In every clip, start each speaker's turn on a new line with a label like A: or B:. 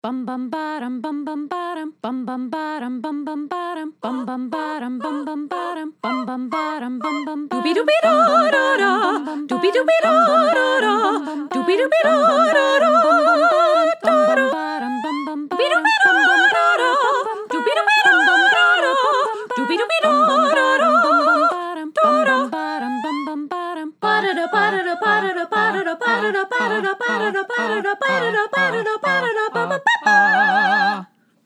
A: Bum bum bottom bum bum bottom bum bum bottom bum bum bottom bum bum bottom bum bum bottom bum bum bottom bum bum
B: Doobie doobie da da da. Doobie doobie da da da. Doobie doobie da da da. Doobie doobie da da. Doobie doobie da da. Doobie doobie da da da. Ba-da-da, ba-da-da, ba-da-da, ba-da-da, ba-da-da, ba-da-da, ba-da-da, ba-da-da, ba-da-da, ba-da-da, ba-da-da, ba-ba-ba.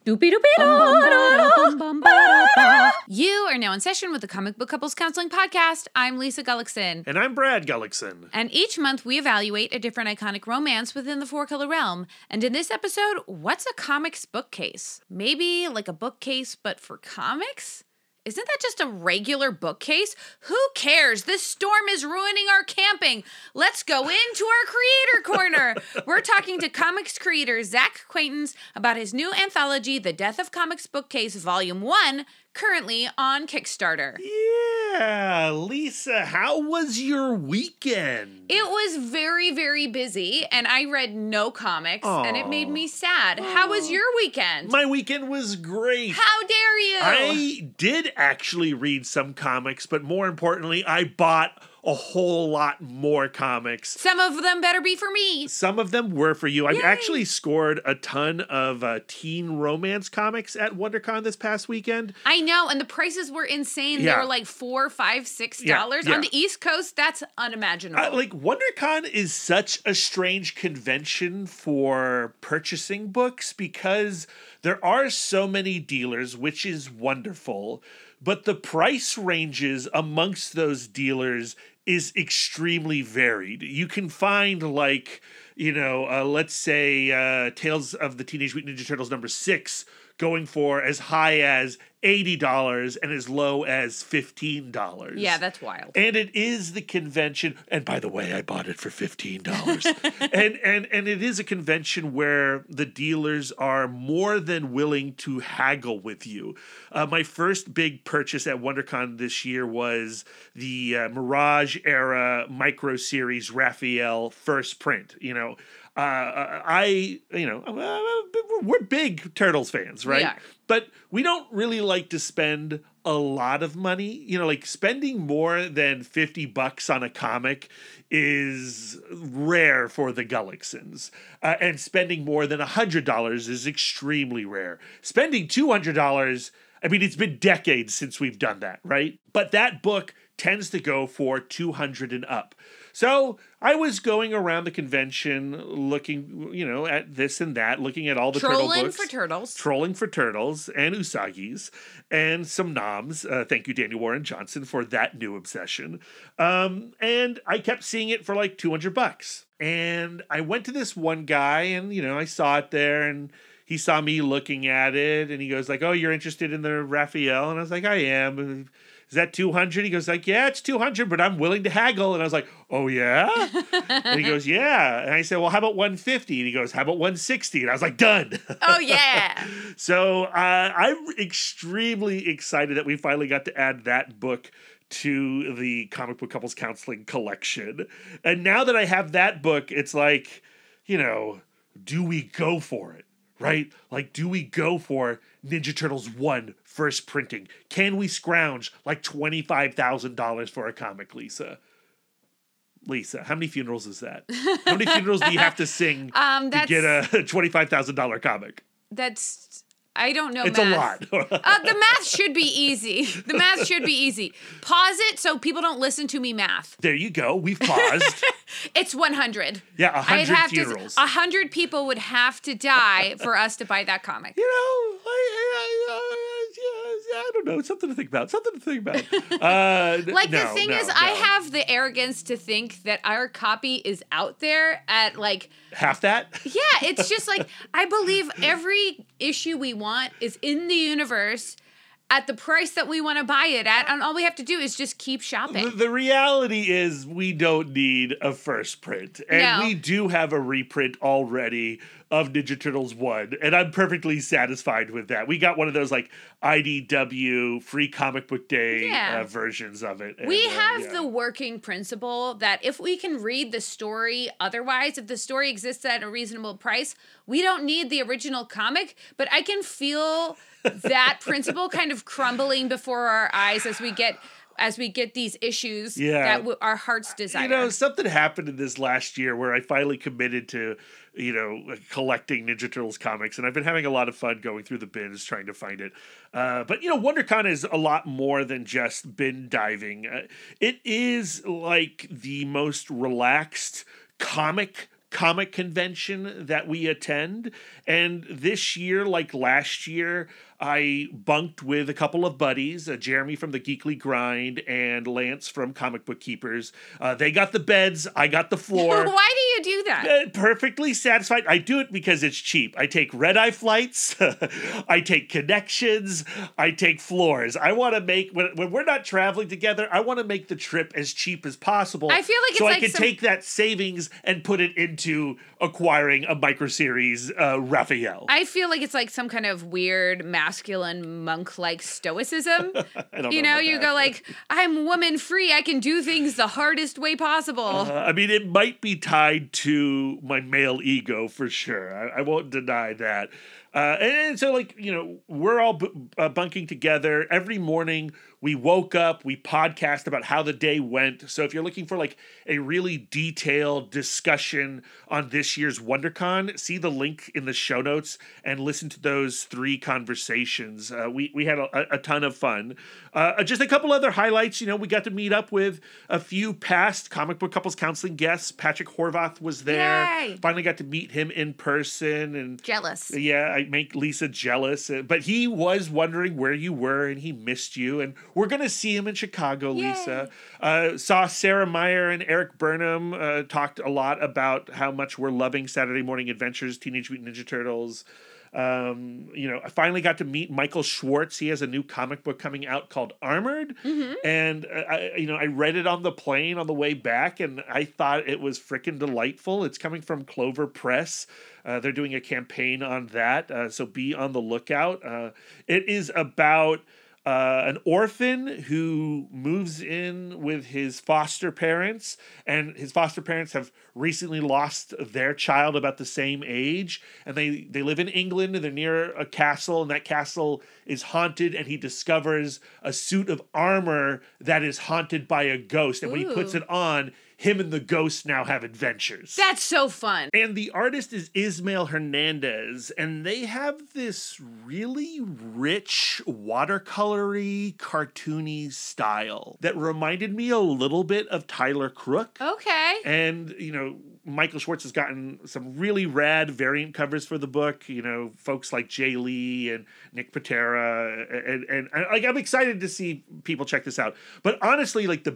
B: Doopy-doopy-da-da-da.
C: You are now in session with the Comic Book Couples Counseling Podcast. I'm Lisa Gullickson.
D: And I'm Brad Gullickson.
C: And each month we evaluate a different iconic romance within the four-color realm. And in this episode, what's a comics bookcase? Maybe like a bookcase, but for comics? Isn't that just a regular bookcase? Who cares? This storm is ruining our camping. Let's go into our creator corner. We're talking to comics creator Zach Quaintance about his new anthology, The Death of Comics Bookcase Volume 1, currently on Kickstarter.
D: Yeah, Lisa, how was your weekend?
C: It was very, very busy, and I read no comics, and it made me sad. How was your weekend?
D: My weekend was great.
C: How dare you?
D: I did actually read some comics, but more importantly, I bought a whole lot more comics.
C: Some of them better be for me.
D: Some of them were for you.
C: Yay.
D: I actually scored a ton of teen romance comics at WonderCon this past weekend.
C: I know, and the prices were insane.
D: Yeah.
C: They were like $4, $5, $6.
D: Yeah.
C: On the East Coast, that's unimaginable.
D: WonderCon is such a strange convention for purchasing books because there are so many dealers, which is wonderful, but the price ranges amongst those dealers is extremely varied. You can find let's say Tales of the Teenage Mutant Ninja Turtles #6 going for as high as $80 and as low as $15.
C: Yeah, that's wild.
D: And it is the convention, and by the way, I bought it for $15. and it is a convention where the dealers are more than willing to haggle with you. My first big purchase at WonderCon this year was the Mirage era micro series Raphael first print. We're big Turtles fans, right?
C: We are.
D: But we don't really like to spend a lot of money. Spending more than $50 on a comic is rare for the Gullicksons. And spending more than $100 is extremely rare. Spending $200, it's been decades since we've done that, right? But that book tends to go for $200 and up. So I was going around the convention looking, at this and that, looking at all the turtle books. Trolling for turtles and usagis and some noms. Thank you, Daniel Warren Johnson, for that new obsession. And I kept seeing it for like $200. And I went to this one guy and, I saw it there and he saw me looking at it and he goes like, "Oh, you're interested in the Raphael?" And I was like, "I am." "Is that $200? He goes like, "Yeah, it's $200, but I'm willing to haggle." And I was like, "Oh, yeah?" And he goes, "Yeah." And I said, "Well, how about $150?" And he goes, "How about $160?" And I was like, "Done."
C: Oh, yeah.
D: So I'm extremely excited that we finally got to add that book to the Comic Book Couples Counseling collection. And now that I have that book, it's like, do we go for it? Right? Like, do we go for Ninja Turtles 1 first printing? Can we scrounge like $25,000 for a comic, Lisa? Lisa, how many funerals is that? How many funerals do you have to sing to get a $25,000 comic?
C: I don't know
D: it's
C: math.
D: It's a lot.
C: The math should be easy. Pause it so people don't listen to me math.
D: There you go. We've paused.
C: It's 100.
D: Yeah, 100 funerals.
C: 100 people would have to die for us to buy that comic.
D: I don't know. Something to think about.
C: The thing is, I have the arrogance to think that our copy is out there at like...
D: half that?
C: Yeah, it's just like, I believe every issue we want is in the universe at the price that we want to buy it at, and all we have to do is just keep shopping.
D: The reality is we don't need a first print. And we do have a reprint already of Ninja Turtles 1, and I'm perfectly satisfied with that. We got one of those like IDW Free Comic Book Day
C: Yeah.
D: versions of it. And,
C: We have
D: yeah.
C: the working principle that if we can read the story otherwise, if the story exists at a reasonable price, we don't need the original comic, but I can feel that principle kind of crumbling before our eyes as we get these issues
D: Yeah.
C: that our hearts desire.
D: You know, something happened in this last year where I finally committed to, collecting Ninja Turtles comics, and I've been having a lot of fun going through the bins trying to find it. But, WonderCon is a lot more than just bin diving. It is like the most relaxed comic convention that we attend. And this year, like last year, I bunked with a couple of buddies, Jeremy from the Geekly Grind and Lance from Comic Book Keepers. They got the beds, I got the floor.
C: Why do you do that?
D: Perfectly satisfied. I do it because it's cheap. I take red-eye flights, I take connections, I take floors. I want to make, when we're not traveling together, I want to make the trip as cheap as possible.
C: I feel like it's
D: so
C: like
D: I can take that savings and put it into acquiring a microseries Raphael.
C: I feel like it's like some kind of weird masculine monk-like stoicism.
D: I don't
C: You
D: know
C: know,
D: about
C: you
D: that.
C: go like, I'm woman free. I can do things the hardest way possible.
D: I mean, it might be tied to my male ego for sure. I won't deny that. And so, we're all bunking together. Every morning, we woke up, we podcast about how the day went. So if you're looking for like a really detailed discussion on this year's WonderCon, see the link in the show notes and listen to those 3 conversations. We had a ton of fun. Just a couple other highlights. We got to meet up with a few past Comic Book Couples Counseling guests. Patrick Horvath was there.
C: Yay!
D: Finally got to meet him in person. And
C: Jealous.
D: yeah, I make Lisa jealous. But he was wondering where you were, and he missed you. And we're going to see him in Chicago,
C: Yay.
D: Lisa. Saw Sarah Meyer and Eric Burnham, talked a lot about how much we're loving Saturday Morning Adventures, Teenage Mutant Ninja Turtles. I finally got to meet Michael Schwartz. He has a new comic book coming out called Armored.
C: Mm-hmm.
D: And, I read it on the plane on the way back, and I thought it was freaking delightful. It's coming from Clover Press. They're doing a campaign on that, so be on the lookout. It is about an orphan who moves in with his foster parents, and his foster parents have recently lost their child about the same age, and they live in England, and they're near a castle, and that castle is haunted, and he discovers a suit of armor that is haunted by a ghost, and when he puts
C: Ooh.
D: it on, him and the ghost now have adventures.
C: That's so fun.
D: And the artist is Ismael Hernandez, and they have this really rich, watercolory, cartoony style that reminded me a little bit of Tyler Crook.
C: Okay.
D: And, Michael Schwartz has gotten some really rad variant covers for the book. Folks like Jay Lee and Nick Patera, and I'm excited to see people check this out. But honestly, like the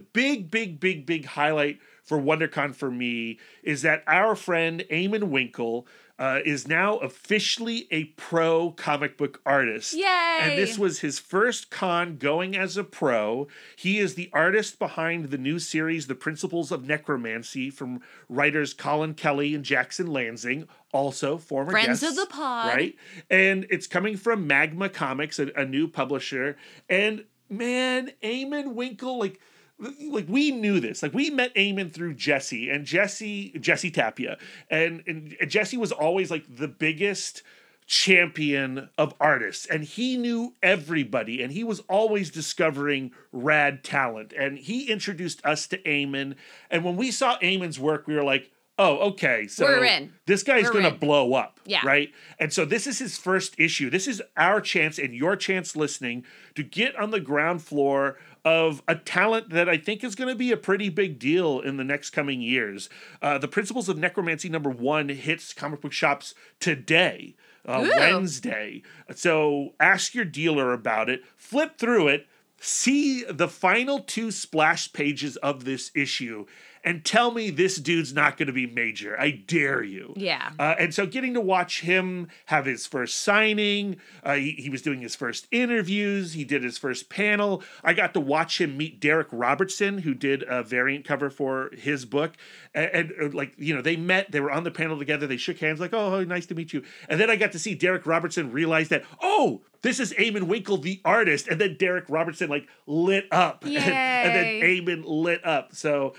D: big highlight for WonderCon for me is that our friend Eamon Winkle is now officially a pro comic book artist.
C: Yay!
D: And this was his first con going as a pro. He is the artist behind the new series, The Principles of Necromancy, from writers Colin Kelly and Jackson Lansing, also former
C: Friends
D: guests,
C: of the pod.
D: right? And it's coming from Magma Comics, a new publisher. And man, Eamon Winkle, like we knew this. Like we met Eamon through Jesse Tapia. And Jesse was always like the biggest champion of artists, and he knew everybody, and he was always discovering rad talent. And he introduced us to Eamon. And when we saw Eamon's work, we were like, oh, okay, so
C: We're in.
D: this guy's
C: We're
D: going to
C: in.
D: blow up,
C: Yeah.
D: right? And so this is his first issue. This is our chance and your chance listening to get on the ground floor of a talent that I think is going to be a pretty big deal in the next coming years. The Principles of Necromancy #1 hits comic book shops today, Wednesday. So ask your dealer about it, flip through it, see the final 2 splash pages of this issue, and tell me this dude's not going to be major. I dare you.
C: Yeah.
D: And so getting to watch him have his first signing, he was doing his first interviews, he did his first panel. I got to watch him meet Derek Robertson, who did a variant cover for his book. And like, you know, they met, they were on the panel together, they shook hands like, oh, nice to meet you. And then I got to see Derek Robertson realize that, oh, this is Eamon Winkle, the artist. And then Derek Robertson like lit up.
C: Yay.
D: And then Eamon lit up. So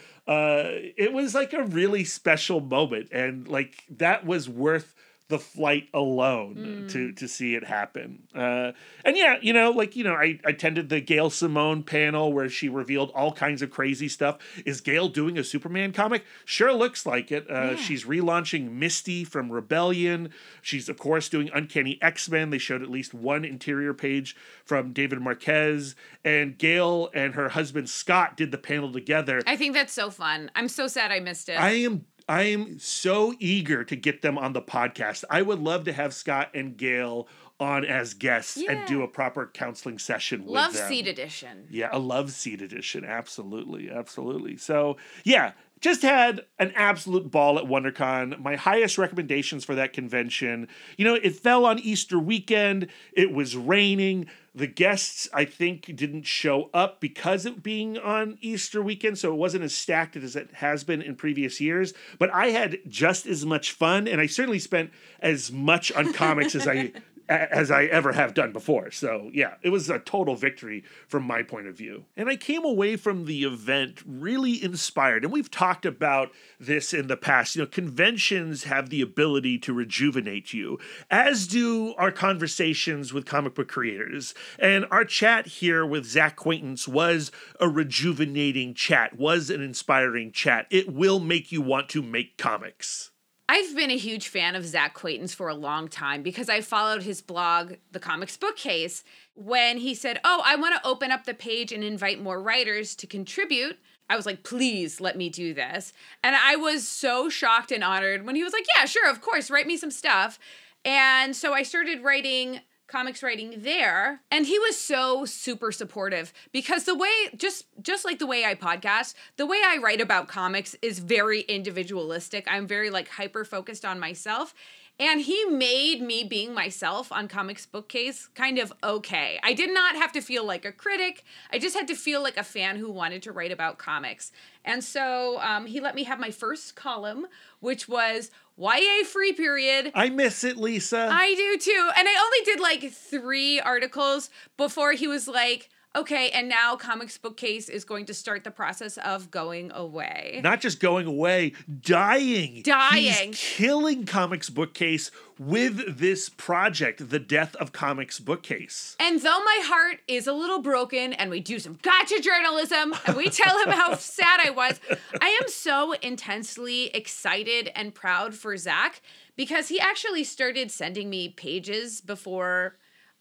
D: it was like a really special moment. And like that was worth the flight alone to see it happen. And yeah, you know, like, you know, I attended the Gail Simone panel where she revealed all kinds of crazy stuff. Is Gail doing a Superman comic? Sure looks like it. She's relaunching Misty from Rebellion. She's, of course, doing Uncanny X-Men. They showed at least one interior page from David Marquez. And Gail and her husband Scott did the panel together.
C: I think that's so fun. I'm so sad I missed it.
D: I am so eager to get them on the podcast. I would love to have Scott and Gail on as guests and do a proper counseling session with
C: Love
D: them.
C: Seat edition.
D: Yeah, a Love Seat edition. Absolutely. Absolutely. So, yeah, just had an absolute ball at WonderCon. My highest recommendations for that convention. You know, it fell on Easter weekend. It was raining. The guests, I think, didn't show up because of being on Easter weekend, so it wasn't as stacked as it has been in previous years. But I had just as much fun, and I certainly spent as much on comics as I ever have done before. So yeah, it was a total victory from my point of view. And I came away from the event really inspired. And we've talked about this in the past. You know, conventions have the ability to rejuvenate you, as do our conversations with comic book creators. And our chat here with Zach Quaintance was a rejuvenating chat, was an inspiring chat. It will make you want to make comics.
C: I've been a huge fan of Zach Quaintance for a long time because I followed his blog, The Comics Bookcase, when he said, oh, I want to open up the page and invite more writers to contribute. I was like, please let me do this. And I was so shocked and honored when he was like, yeah, sure, of course, write me some stuff. And so I started comics writing there, and he was so super supportive because the way, just like the way I podcast, the way I write about comics is very individualistic. I'm very like hyper focused on myself, and he made me being myself on Comics Bookcase kind of okay. I did not have to feel like a critic. I just had to feel like a fan who wanted to write about comics. And so he let me have my first column, which was YA free period.
D: I miss it, Lisa.
C: I do too. And I only did like 3 articles before he was like, okay, and now Comics Bookcase is going to start the process of going away.
D: Not just going away, dying. He's killing Comics Bookcase with this project, The Death of Comics Bookcase.
C: And though my heart is a little broken and we do some gotcha journalism and we tell him how sad I was, I am so intensely excited and proud for Zach because he actually started sending me pages before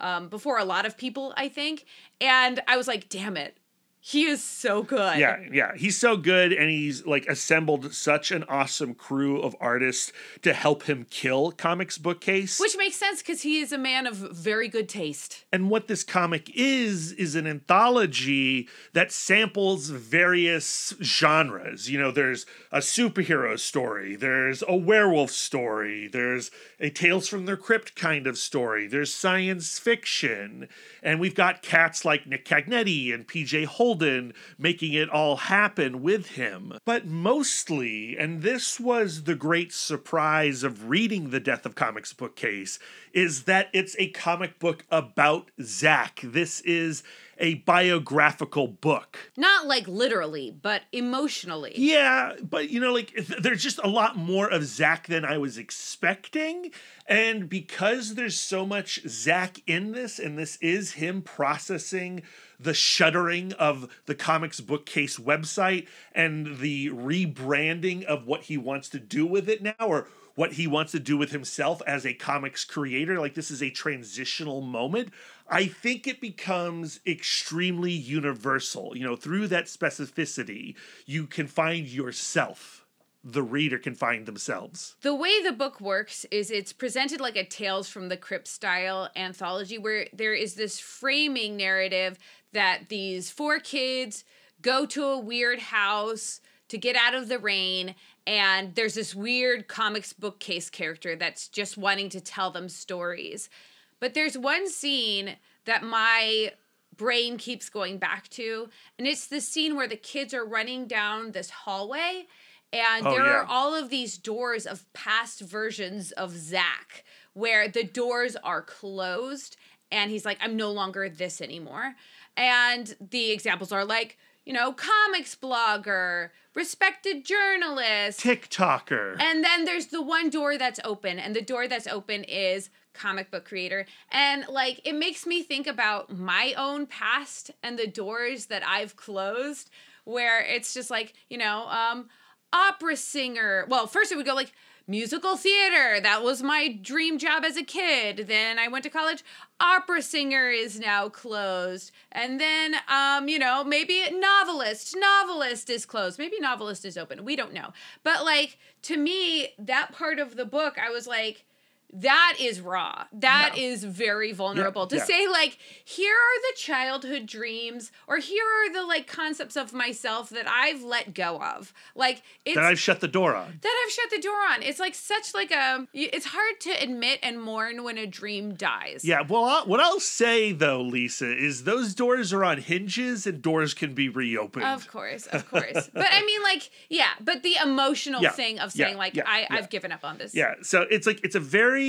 C: a lot of people, I think. And I was like, damn it. He is so good.
D: Yeah. He's so good, and he's like assembled such an awesome crew of artists to help him kill Comics Bookcase.
C: Which makes sense because he is a man of very good taste.
D: And what this comic is an anthology that samples various genres. You know, there's a superhero story, there's a werewolf story, there's a Tales from the Crypt kind of story, there's science fiction, and we've got cats like Nick Cagnetti and PJ Holden making it all happen with him. But mostly, and this was the great surprise of reading The Death of Comics Bookcase, is that it's a comic book about Zach. This is a biographical book.
C: Not like literally, but emotionally.
D: Yeah, but you know, like there's just a lot more of Zach than I was expecting. And because there's so much Zach in this, and this is him processing the shuttering of the Comics Bookcase website and the rebranding of what he wants to do with it now, or what he wants to do with himself as a comics creator, like this is a transitional moment, I think it becomes extremely universal. You know, through that specificity, you can find yourself. The reader can find themselves.
C: The way the book works is it's presented like a Tales from the Crypt style anthology where there is this framing narrative that these 4 kids go to a weird house to get out of the rain. And there's this weird comics bookcase character that's just wanting to tell them stories. But there's one scene that my brain keeps going back to, and it's the scene where the kids are running down this hallway, and there are all of these doors of past versions of Zach, where the doors are closed, and he's like, I'm no longer this anymore. And the examples are like, you know, comics blogger, respected journalist,
D: TikToker.
C: and then there's the one door that's open, and the door that's open is comic book creator. And like, it makes me think about my own past and the doors that I've closed, where it's just like, you know, opera singer. Well, first it would go like musical theater. That was my dream job as a kid. Then I went to college. Opera singer is now closed. And then, you know, maybe novelist. Novelist is closed. Maybe novelist is open. We don't know. But like, to me, that part of the book, I was like, that is raw. That is very vulnerable to say, like, here are the childhood dreams, or here are the like concepts of myself that I've let go of. Like, it's
D: that I've shut the door on.
C: It's like such like it's hard to admit and mourn when a dream dies.
D: Yeah, well, what I'll say though, Lisa, is those doors are on hinges and doors can be reopened.
C: Of course. But I mean, like, but the emotional thing of saying, I've given up on this.
D: Yeah, so it's like, it's a very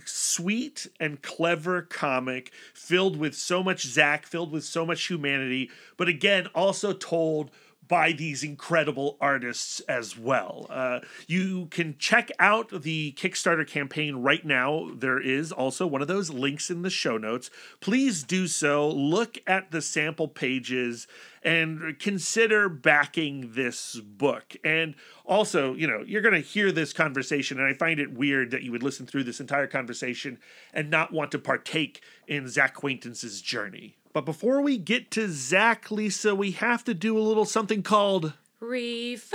D: sweet and clever comic filled with so much Zach, filled with so much humanity, but again, also told by these incredible artists as well. You can check out the Kickstarter campaign right now. There is also one of those links in the show notes. Please do so. Look at the sample pages and consider backing this book. And also, you know, you're going to hear this conversation, and I find it weird that you would listen through this entire conversation and not want to partake in Zach Quaintance's journey. But before we get to Zach, Lisa, we have to do a little something called
C: Referrals.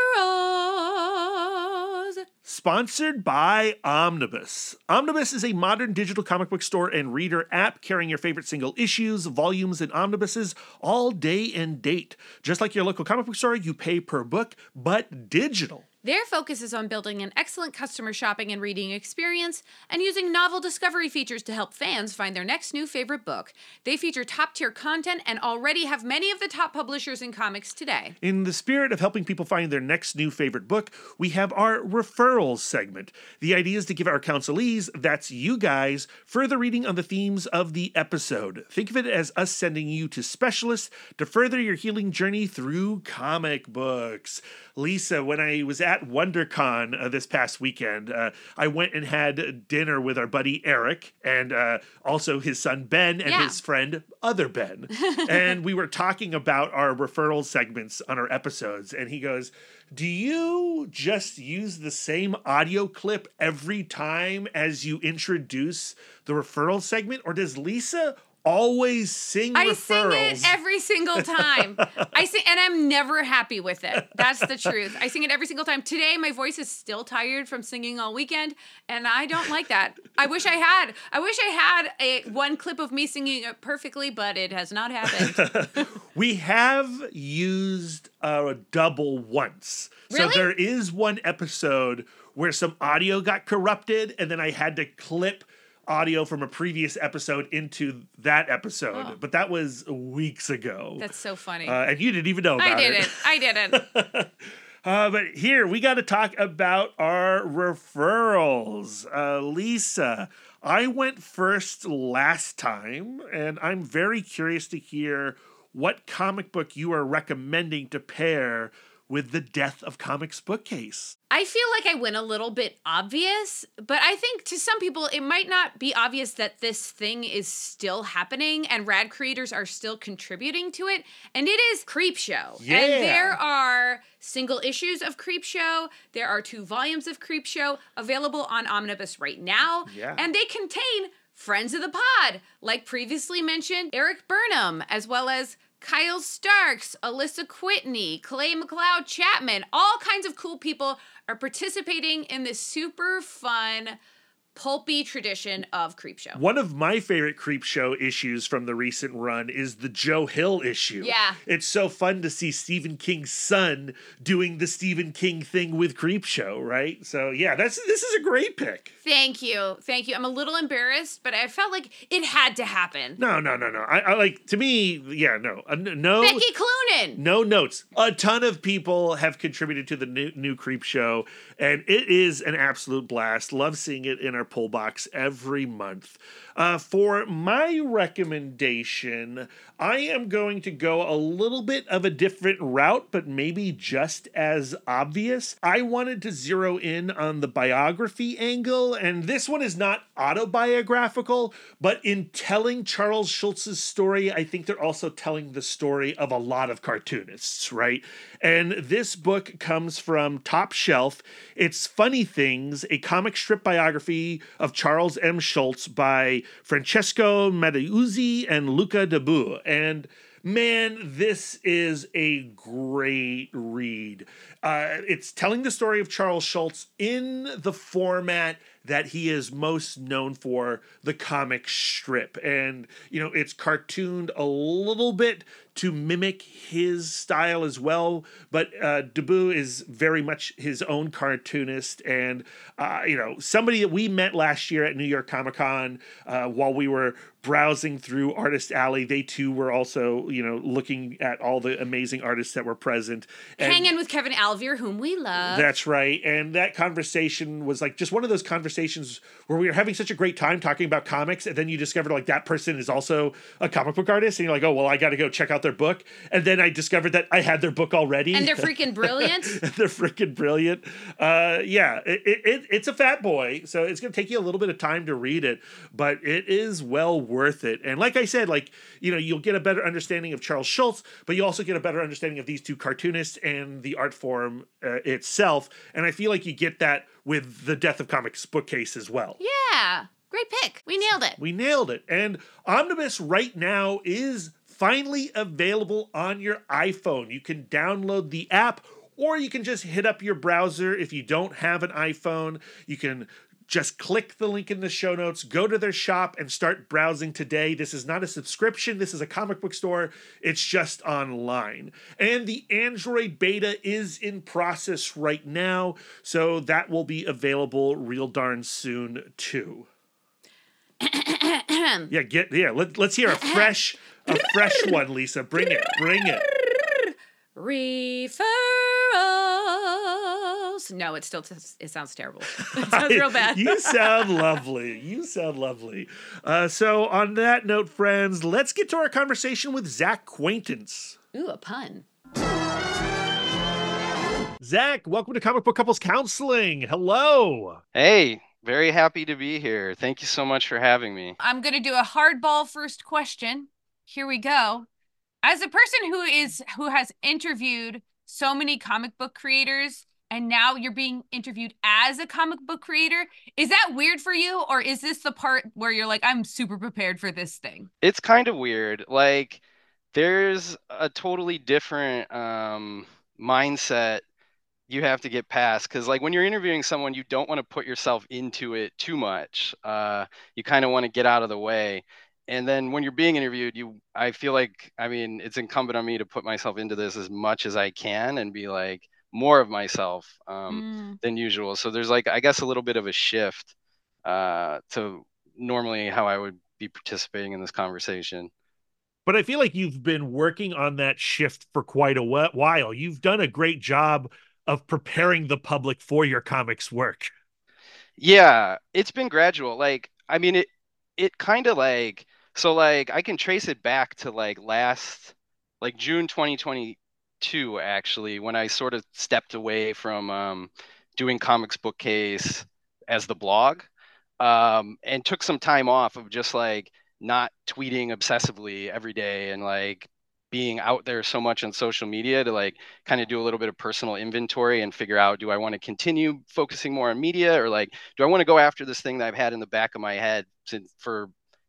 D: Sponsored by Omnibus. Omnibus is a modern digital comic book store and reader app carrying your favorite single issues, volumes, and omnibuses all day and date. Just like your local comic book store, you pay per book, but digital.
C: Their focus is on building an excellent customer shopping and reading experience and using novel discovery features to help fans find their next new favorite book. They feature top-tier content and already have many of the top publishers in comics today.
D: In the spirit of helping people find their next new favorite book, we have our referrals segment. The idea is to give our counselees, that's you guys, further reading on the themes of the episode. Think of it as us sending you to specialists to further your healing journey through comic books. Lisa, when I was at WonderCon this past weekend, I went and had dinner with our buddy Eric and also his son Ben and his friend other Ben. And we were talking about our referral segments on our episodes. And he goes, do you just use the same audio clip every time as you introduce the referral segment? Or does Lisa always sing referrals?
C: I sing it every single time. And I'm never happy with it. That's the truth. I sing it every single time. Today, my voice is still tired from singing all weekend, and I don't like that. I wish I had one clip of me singing it perfectly, but it has not happened.
D: We have used a double once.
C: Really?
D: So there is one episode where some audio got corrupted, and then I had to clip audio from a previous episode into that episode, but that was weeks ago.
C: That's so funny.
D: And you didn't even know about it.
C: I didn't.
D: But here, we got to talk about our referrals. Lisa, I went first last time, and I'm very curious to hear what comic book you are recommending to pair with the Death of Comics bookcase.
C: I feel like I went a little bit obvious, but I think to some people it might not be obvious that this thing is still happening and rad creators are still contributing to it, and it is Creepshow.
D: Yeah.
C: And there are single issues of Creepshow, there are 2 volumes of Creepshow available on Omnibus right now, and they contain friends of the pod, like previously mentioned Eric Burnham, as well as Kyle Starks, Alyssa Whitney, Clay McLeod Chapman, all kinds of cool people are participating in this super fun pulpy tradition of Creepshow.
D: One of my favorite Creepshow issues from the recent run is the Joe Hill issue.
C: Yeah.
D: It's so fun to see Stephen King's son doing the Stephen King thing with Creepshow, right? So yeah, this is a great pick.
C: Thank you. I'm a little embarrassed, but I felt like it had to happen.
D: No. I like, to me, yeah, no.
C: Becky Cloonan.
D: No notes. A ton of people have contributed to the new Creepshow, and it is an absolute blast. Love seeing it in our pull box every month. For my recommendation, I am going to go a little bit of a different route, but maybe just as obvious. I wanted to zero in on the biography angle, and this one is not autobiographical, but in telling Charles Schulz's story, I think they're also telling the story of a lot of cartoonists, right? And this book comes from Top Shelf. It's Funny Things, a comic strip biography of Charles M. Schulz by Francesco Matteucci and Luca Dabou. And man, this is a great read. It's telling the story of Charles Schulz in the format that he is most known for, the comic strip. And, it's cartooned a little bit to mimic his style as well. But Dabou is very much his own cartoonist. And, somebody that we met last year at New York Comic Con while we were browsing through Artist Alley, they too were also, looking at all the amazing artists that were present. And
C: hanging with Kevin Alvier, whom we love.
D: That's right. And that conversation was like just one of those conversations where we were having such a great time talking about comics, and then you discovered like that person is also a comic book artist, and you're like, oh, well, I got to go check out their book. And then I discovered that I had their book already.
C: And they're freaking brilliant.
D: They're freaking brilliant. It's a fat boy, so it's going to take you a little bit of time to read it, but it is well worth it. And like I said, you'll get a better understanding of Charles Schulz, but you also get a better understanding of these two cartoonists and the art form itself. And I feel like you get that with the Death of Comics bookcase as well.
C: Yeah. Great pick. We nailed it. And Omnibus right now is finally available on your iPhone. You can download the app, or you can just hit up your browser. If you don't have an iPhone, you can just click the link in the show notes, go to their shop, and start browsing today. This is not a subscription. This is a comic book store. It's just online. And the Android beta is in process right now, so that will be available real darn soon, too. Let's hear a fresh one, Lisa. Bring it. Referrals. No, it sounds terrible. It sounds real bad.
D: You sound lovely. So on that note, friends, let's get to our conversation with Zach Quaintance.
C: Ooh, a pun.
D: Zach, welcome to Comic Book Couples Counseling. Hello.
E: Hey, very happy to be here. Thank you so much for having me.
C: I'm going to do a hardball first question. Here we go. As a person who has interviewed so many comic book creators, and now you're being interviewed as a comic book creator, is that weird for you? Or is this the part where you're like, I'm super prepared for this thing?
E: It's kind of weird. Like, there's a totally different mindset you have to get past, because like when you're interviewing someone, you don't want to put yourself into it too much. You kind of want to get out of the way. And then when you're being interviewed, I feel like, it's incumbent on me to put myself into this as much as I can and be like more of myself than usual. So there's like, I guess, a little bit of a shift to normally how I would be participating in this conversation.
D: But I feel like you've been working on that shift for quite a while. You've done a great job of preparing the public for your comics work.
E: Yeah, it's been gradual. Like, it kind of like, so like I can trace it back to like June 2022, actually, when I sort of stepped away from doing Comics Bookcase as the blog, and took some time off of just like not tweeting obsessively every day and like being out there so much on social media to like kind of do a little bit of personal inventory and figure out, do I want to continue focusing more on media, or like, do I want to go after this thing that I've had in the back of my head for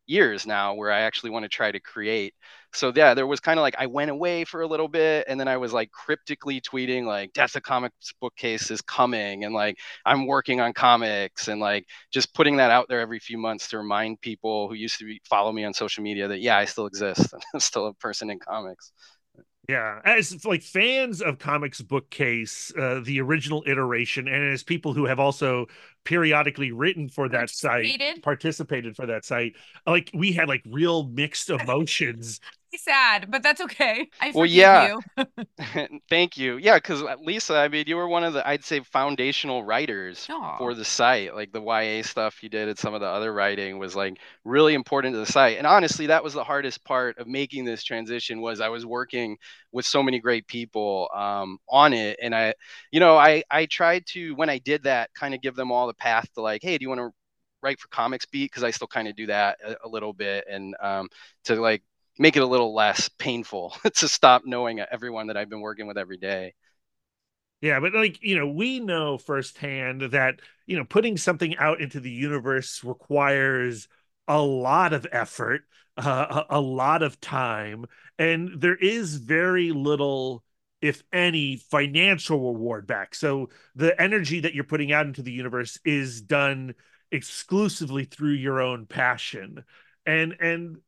E: years now where I actually want to try to create. So yeah, there was kind of like I went away for a little bit, and then I was like cryptically tweeting like Death of Comics Bookcase is coming, and like I'm working on comics, and like just putting that out there every few months to remind people who used to follow me on social media that yeah, I still exist. I'm still a person in comics.
D: Yeah, as like fans of Comics Bookcase, the original iteration, and as people who have also periodically written for that site, participated for that site, like we had like real mixed emotions.
C: Sad, but that's okay. I
E: Well,
C: forgive
E: yeah.
C: you.
E: Thank you. Yeah, because Lisa, I mean, you were one of the, I'd say, foundational writers
C: Aw.
E: for the site. Like the YA stuff you did and some of the other writing was like really important to the site. And honestly, that was the hardest part of making this transition was I was working with so many great people on it. And I tried to, when I did that, kind of give them all the path to like, hey, do you want to write for Comics Beat? Because I still kind of do that a little bit. And to like, make it a little less painful to stop knowing everyone that I've been working with every day.
D: Yeah, but like, we know firsthand that, putting something out into the universe requires a lot of effort, a lot of time, and there is very little, if any, financial reward back. So the energy that you're putting out into the universe is done exclusively through your own passion. And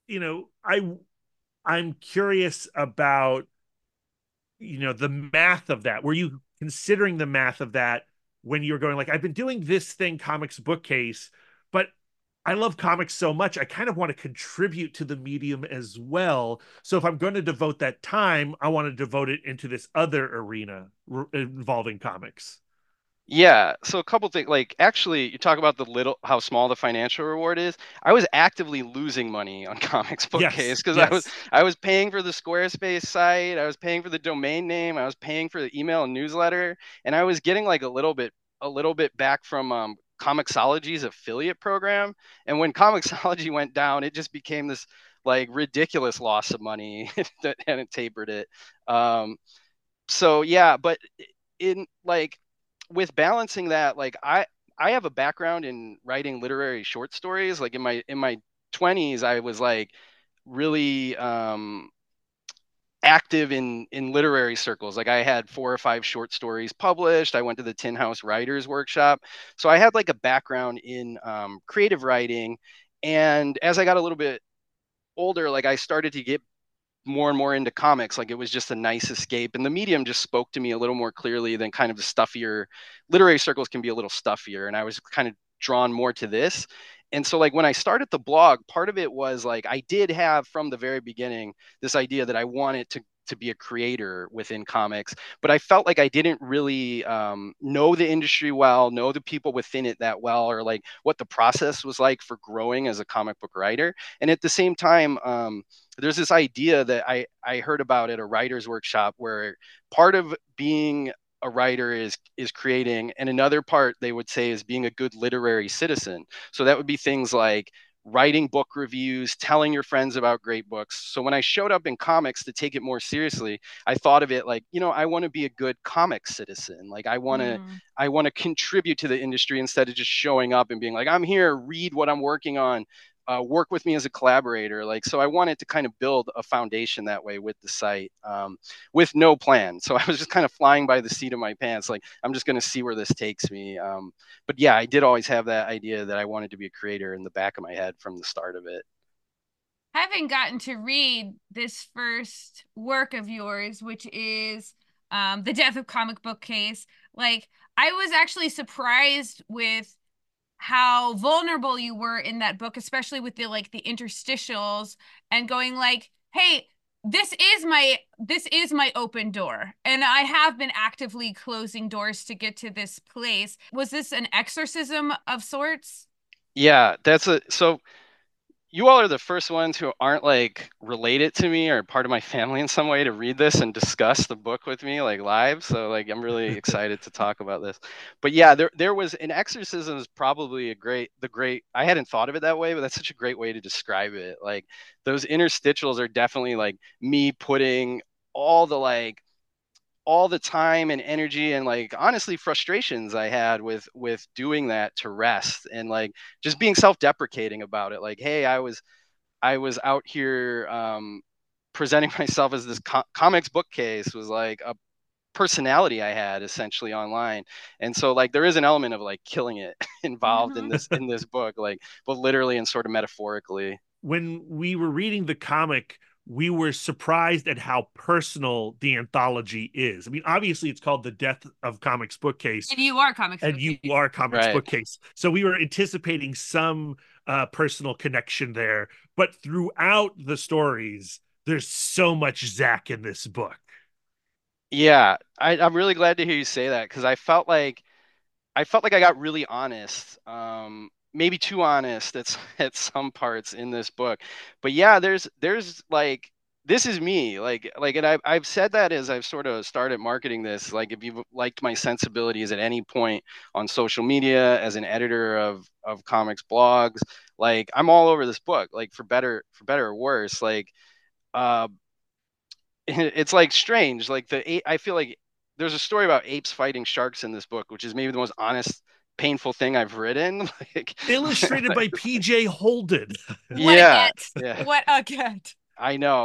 D: I'm curious about the math of that. Were you considering the math of that when you were going like, I've been doing this thing, Comics Bookcase, but I love comics so much, I kind of want to contribute to the medium as well. So if I'm going to devote that time, I want to devote it into this other arena involving comics.
E: Yeah. So a couple things, like actually, you talk about how small the financial reward is. I was actively losing money on Comics Bookcase because
D: Yes.
E: I was paying for the Squarespace site, I was paying for the domain name, I was paying for the email and newsletter, and I was getting like a little bit back from Comixology's affiliate program. And when Comixology went down, it just became this like ridiculous loss of money and it tapered it. So yeah, but in like with balancing that, like I have a background in writing literary short stories. Like in my 20s, I was like really active in literary circles. Like I had 4 or 5 short stories published. I went to the Tin House Writers Workshop, so I had like a background in creative writing. And as I got a little bit older, like I started to get more and more into comics. Like it was just a nice escape, and the medium just spoke to me a little more clearly than kind of the stuffier literary circles can be a little stuffier, and I was kind of drawn more to this. And so like when I started the blog, part of it was like I did have from the very beginning this idea that I wanted to be a creator within comics, but I felt like I didn't really know the industry well, know the people within it that well, or like what the process was like for growing as a comic book writer. And at the same time, there's this idea that I heard about at a writer's workshop where part of being a writer is creating, and another part they would say is being a good literary citizen. So that would be things like writing book reviews, telling your friends about great books. So when I showed up in comics to take it more seriously, I thought of it like, I want to be a good comic citizen. Like I want to contribute to the industry instead of just showing up and being like, I'm here, read what I'm working on, work with me as a collaborator. Like, so I wanted to kind of build a foundation that way with the site, with no plan. So I was just kind of flying by the seat of my pants. Like, I'm just going to see where this takes me. But yeah, I did always have that idea that I wanted to be a creator in the back of my head from the start of it.
B: Having gotten to read this first work of yours, which is The Death of Comic Bookcase, like I was actually surprised with how vulnerable you were in that book, especially with the interstitials and going like, hey, this is my open door, and I have been actively closing doors to get to this place. Was this an exorcism of sorts?
E: Yeah, so you all are the first ones who aren't like related to me or part of my family in some way to read this and discuss the book with me like live. So like I'm really excited to talk about this. But yeah, there was an exorcism is probably the great I hadn't thought of it that way, but that's such a great way to describe it. Like those interstitials are definitely like me putting all the like all the time and energy and like honestly frustrations I had with doing that to rest and like just being self-deprecating about it. Like, hey, I was out here presenting myself as this comics bookcase was like a personality I had essentially online. And so like there is an element of like killing it involved in this book, like both literally and sort of metaphorically.
D: When we were reading the comic, we were surprised at how personal the anthology is. I mean, obviously, it's called The Death of Comics Bookcase,
B: And you are comics.
D: and you are Comics
E: Right.
D: Bookcase. So we were anticipating some personal connection there. But throughout the stories, there's so much Zach in this book.
E: Yeah, I'm really glad to hear you say that because I felt like I got really honest, maybe too honest at at some parts in this book. But yeah, there's like this is me, like, and I've said that as I've sort of started marketing this. Like, if you've liked my sensibilities at any point on social media as an editor of comics blogs, like I'm all over this book, like for better or worse. Like, uh, it's like strange. Like I feel like there's a story about apes fighting sharks in this book, which is maybe the most honest, painful thing I've written. Like,
D: Illustrated by PJ Holden.
B: What
E: yeah,
B: a get.
E: yeah,
B: What a get.
E: I know.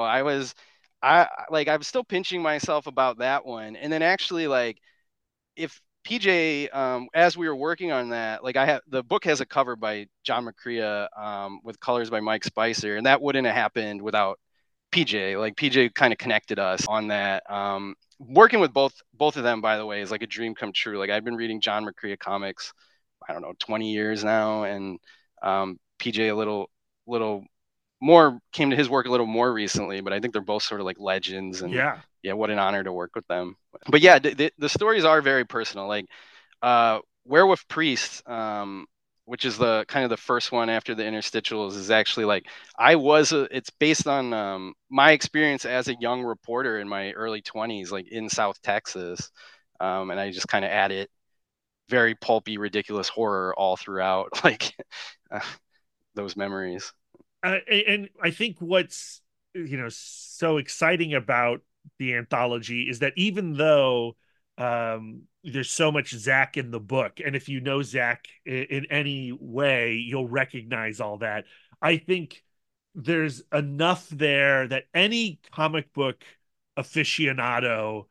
E: I'm still pinching myself about that one. And then actually, like, if PJ, as we were working on that, like the book has a cover by John McCrea, with colors by Mike Spicer, and that wouldn't have happened without PJ. Like PJ kind of connected us on that. Working with both of them, by the way, is like a dream come true. Like I've been reading John McCrea comics, I don't know, 20 years now, and PJ a little more came to his work a little more recently. But I think they're both sort of like legends, and
D: Yeah.
E: yeah, what an honor to work with them. But yeah, the stories are very personal. Like Werewolf Priest, which is the kind of the first one after the interstitials, is actually like it's based on my experience as a young reporter in my early 20s, like in South Texas, and I just kind of added very pulpy, ridiculous horror all throughout, like uh, those memories.
D: And I think what's so exciting about the anthology is that even though there's so much Zach in the book, and if you know Zach in any way, you'll recognize all that. I think there's enough there that any comic book aficionado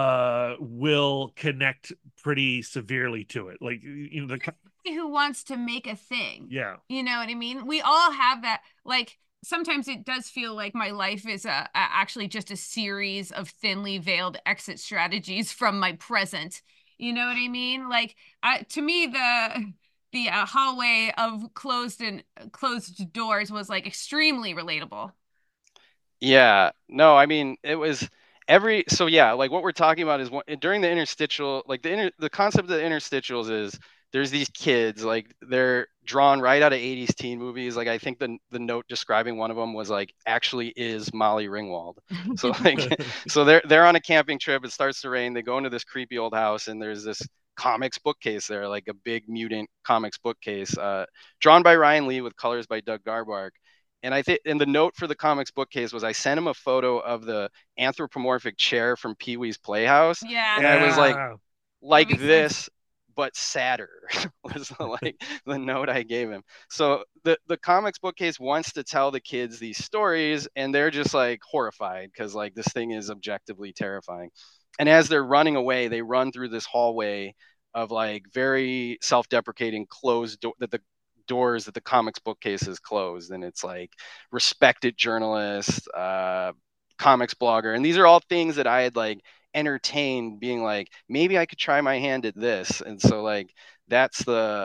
D: will connect pretty severely to it. Like,
B: Who wants to make a thing.
D: Yeah.
B: You know what I mean? We all have that. Like, sometimes it does feel like my life is actually just a series of thinly veiled exit strategies from my present. You know what I mean? Like, to me, the hallway of closed doors was like extremely relatable.
E: Yeah, no, I mean it was so yeah, like what we're talking about is during the interstitial, like the concept of the interstitials is there's these kids, like they're drawn right out of 80s teen movies. Like I think the note describing one of them was like actually is Molly Ringwald. So like so they're on a camping trip, it starts to rain, they go into this creepy old house and there's this comics bookcase there, like a big mutant comics bookcase, drawn by Ryan Lee with colors by Doug Garbark. And I think, and the note for the comics bookcase was I sent him a photo of the anthropomorphic chair from Pee Wee's Playhouse.
B: Yeah.
E: And I was like
B: makes
E: this,
B: sense.
E: but sadder was like the note I gave him. So the comics bookcase wants to tell the kids these stories, and they're just like horrified because like this thing is objectively terrifying. And as they're running away, they run through this hallway of like very self-deprecating closed door that the doors that the comics bookcase is closed, and it's like respected journalist, comics blogger, and these are all things that I had like entertained being like maybe I could try my hand at this. And so like that's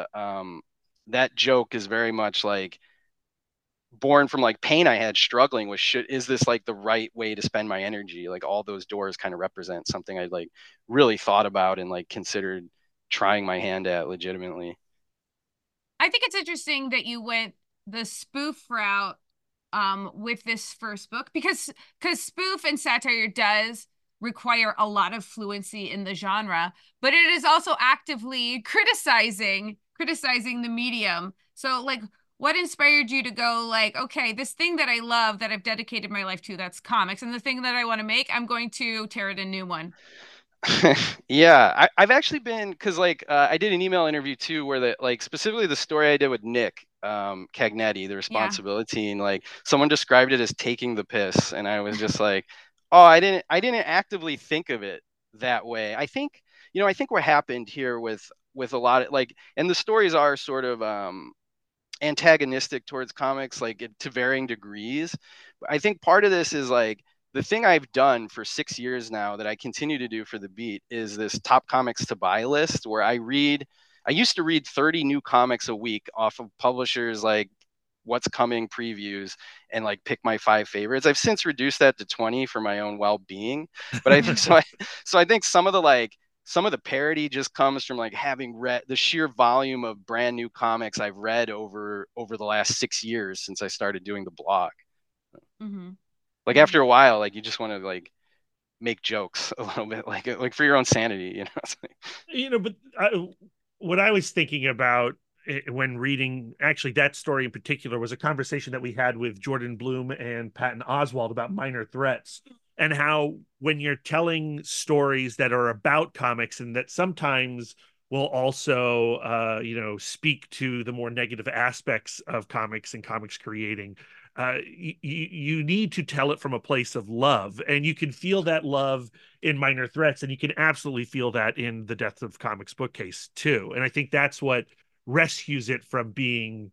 E: that joke is very much like born from like pain I had struggling with is this like the right way to spend my energy. Like all those doors kind of represent something I'd like really thought about and like considered trying my hand at legitimately.
B: I think it's interesting that you went the spoof route with this first book because spoof and satire does require a lot of fluency in the genre, but it is also actively criticizing the medium. So like what inspired you to go like, okay, this thing that I love that I've dedicated my life to, that's comics, and the thing that I want to make, I'm going to tear it a new one?
E: Yeah, I've actually been, because like I did an email interview too where like specifically the story I did with Nick Cagnetti, the responsibility, and like someone described it as taking the piss, and I was just like, oh, I didn't actively think of it that way. I think what happened here with a lot of like, and the stories are sort of antagonistic towards comics, like to varying degrees. I think part of this is like the thing I've done for 6 years now that I continue to do for the beat is this top comics to buy list where I used to read 30 new comics a week off of publishers like what's coming previews and like pick my 5 favorites. I've since reduced that to 20 for my own well-being. But I think so I think some of the parody just comes from like having read the sheer volume of brand new comics I've read over the last 6 years since I started doing the blog.
B: Mm-hmm.
E: Like after a while, like you just want to like make jokes a little bit, like for your own sanity, you know.
D: But what I was thinking about when reading, actually, that story in particular was a conversation that we had with Jordan Bloom and Patton Oswalt about Minor Threats, and how when you're telling stories that are about comics and that sometimes will also, speak to the more negative aspects of comics and comics creating. You need to tell it from a place of love, and you can feel that love in Minor Threats, and you can absolutely feel that in the Death of Comics bookcase too. And I think that's what rescues it from being,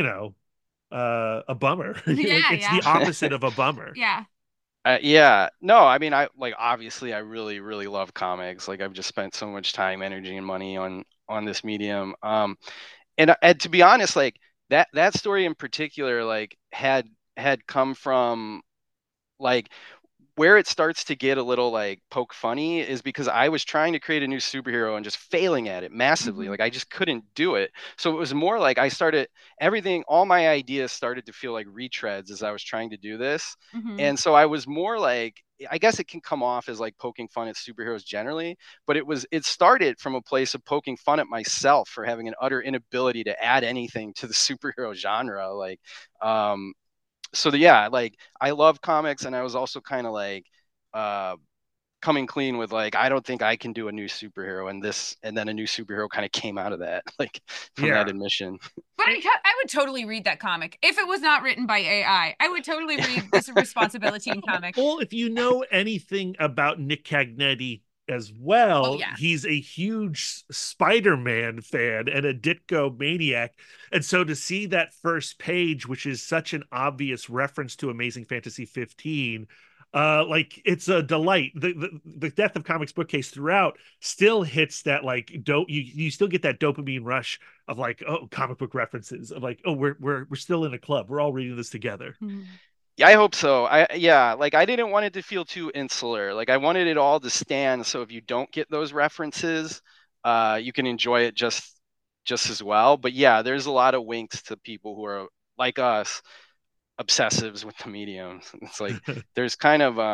D: a bummer. It's the opposite of a bummer.
B: Yeah.
E: Yeah, no, I mean, I like obviously I really, really love comics. Like I've just spent so much time, energy, and money on this medium. And to be honest, like that story in particular, like had come from like where it starts to get a little like poke funny is because I was trying to create a new superhero and just failing at it massively.
B: Mm-hmm.
E: Like I just couldn't do it. So it was more like all my ideas started to feel like retreads as I was trying to do this.
B: Mm-hmm.
E: And so I was more like, I guess it can come off as like poking fun at superheroes generally, but it started from a place of poking fun at myself for having an utter inability to add anything to the superhero genre. Yeah, like I love comics, and I was also kind of like uh coming clean with like I don't think I can do a new superhero, and then a new superhero kind of came out of that, like from that admission.
B: But I would totally read that comic if it was not written by AI. I would totally read this responsibility comic.
D: Well, if you know anything about Nick Cagnetti as well,
B: yeah.
D: He's a huge Spider-Man fan and a Ditko maniac. And so to see that first page, which is such an obvious reference to Amazing Fantasy 15, like it's a delight. The Death of Comics bookcase throughout still hits that like you still get that dopamine rush of like, oh, comic book references of like, oh, we're still in a club, we're all reading this together.
B: Mm-hmm.
E: Yeah, I hope so. Like I didn't want it to feel too insular. Like I wanted it all to stand, so if you don't get those references, you can enjoy it just as well. But yeah, there's a lot of winks to people who are like us, obsessives with the medium. It's like there's kind of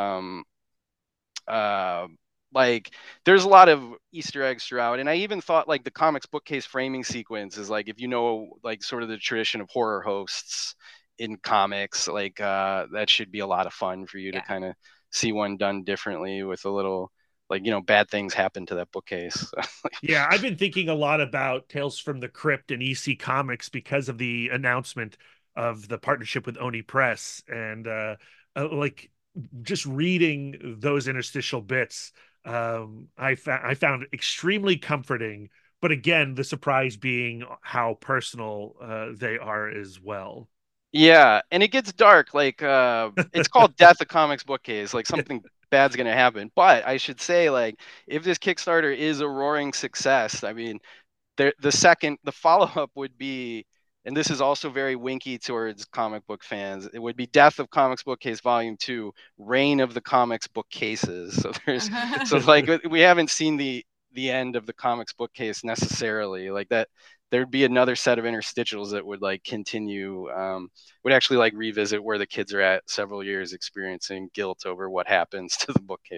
E: like there's a lot of Easter eggs throughout, and I even thought like the comics bookcase framing sequence is like, if you know like sort of the tradition of horror hosts in comics, like that should be a lot of fun for you to kind of see one done differently with a little like, bad things happen to that bookcase.
D: Yeah, I've been thinking a lot about Tales from the Crypt and EC Comics because of the announcement of the partnership with Oni Press, and like just reading those interstitial bits, I found extremely comforting. But again, the surprise being how personal they are as well.
E: Yeah, and it gets dark. Like it's called Death of Comics bookcase. Like something bad's gonna happen. But I should say, like, if this Kickstarter is a roaring success, I mean, the follow-up would be, and this is also very winky towards comic book fans, it would be Death of Comics Bookcase Volume 2, Reign of the Comics Bookcases. So like we haven't seen the end of the comics bookcase necessarily. Like that there'd be another set of interstitials that would like continue, would actually like revisit where the kids are at several years experiencing guilt over what happens to the bookcase.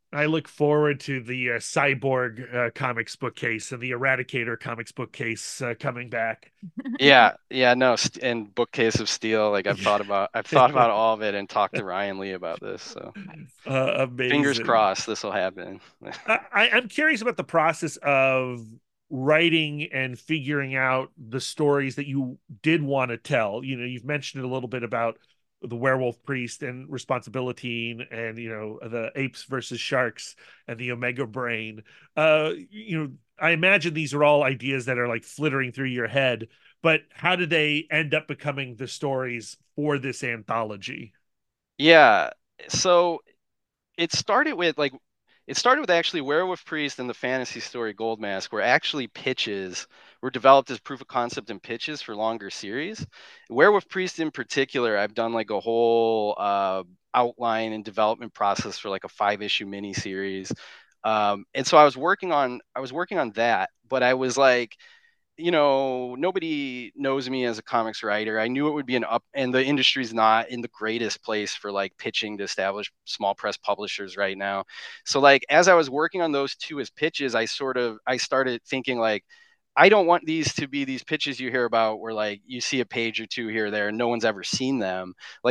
D: I look forward to the Cyborg comics bookcase and the Eradicator comics bookcase coming back.
E: Yeah, no, and Bookcase of Steel. Like I've thought about all of it and talked to Ryan Lee about this. So fingers
D: Amazing.
E: crossed this will happen.
D: I'm curious about the process of writing and figuring out the stories that you did want to tell. You know, you've mentioned a little bit about the werewolf priest and responsibility and the apes versus sharks and the omega brain. I imagine these are all ideas that are like flittering through your head, but how did they end up becoming the stories for this anthology?
E: Yeah, so it started with actually Werewolf Priest and the fantasy story Gold Mask were actually pitches, were developed as proof of concept and pitches for longer series. Werewolf Priest in particular, I've done like a whole outline and development process for like a 5-issue mini series. And so I was working on that, but I was like, nobody knows me as a comics writer. I knew it would be and the industry's not in the greatest place for like pitching to established small press publishers right now. So like, as I was working on those two as pitches, I started thinking like, I don't want these to be these pitches you hear about where like you see a page or two here or there and no one's ever seen them. Like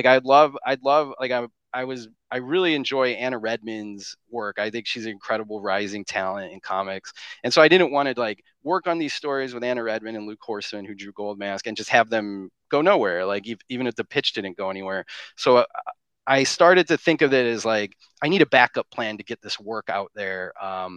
E: I really enjoy Anna Redmond's work. I think she's an incredible rising talent in comics. And so I didn't want to like work on these stories with Anna Redmond and Luke Horseman, who drew Gold Mask, and just have them go nowhere. Like even if the pitch didn't go anywhere. So I started to think of it as like, I need a backup plan to get this work out there.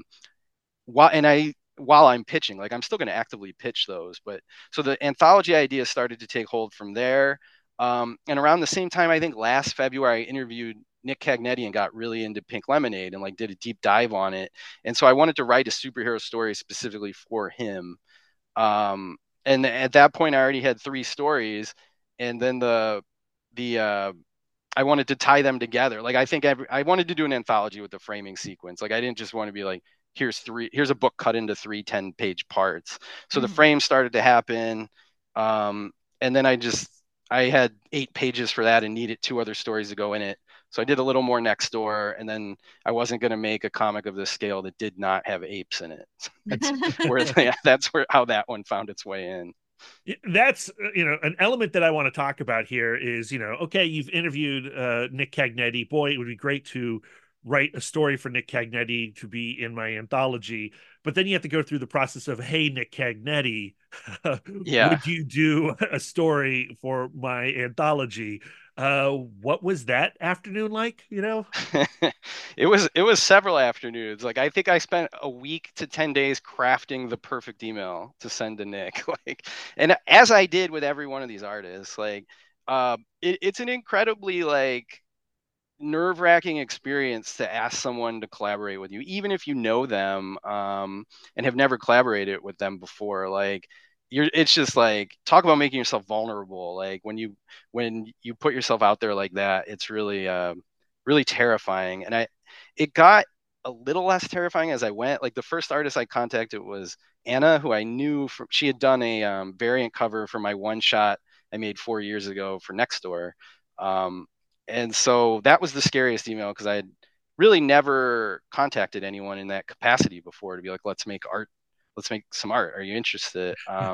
E: While I'm pitching, like I'm still going to actively pitch those, but so the anthology idea started to take hold from there. And around the same time, I think last February, I interviewed Nick Cagnetti and got really into Pink Lemonade and like did a deep dive on it. And so I wanted to write a superhero story specifically for him. And at that point, I already had 3 stories, and then the I wanted to tie them together. Like I wanted to do an anthology with the framing sequence. Like I didn't just want to be like, here's a book cut into 3 10-page parts. So the frame started to happen. And then I had 8 pages for that and needed 2 other stories to go in it. So I did a little more next door, and then I wasn't going to make a comic of this scale that did not have apes in it. That's how that one found its way in.
D: That's an element that I want to talk about here is okay, you've interviewed Nick Cagnetti. Boy, it would be great to write a story for Nick Cagnetti to be in my anthology, but then you have to go through the process of, hey, Nick Cagnetti, would you do a story for my anthology? What was that afternoon like?
E: It was several afternoons. Like I think I spent a week to 10 days crafting the perfect email to send to Nick. Like, and as I did with every one of these artists, like it's an incredibly like nerve-wracking experience to ask someone to collaborate with you, even if you know them and have never collaborated with them before. Like it's just like, talk about making yourself vulnerable. Like when you put yourself out there like that, it's really really terrifying. And it got a little less terrifying as I went. Like the first artist I contacted was Anna, who I knew she had done a variant cover for my one shot I made 4 years ago for Nextdoor. And so that was the scariest email, because I had really never contacted anyone in that capacity before to be like, let's make some art. Are you interested?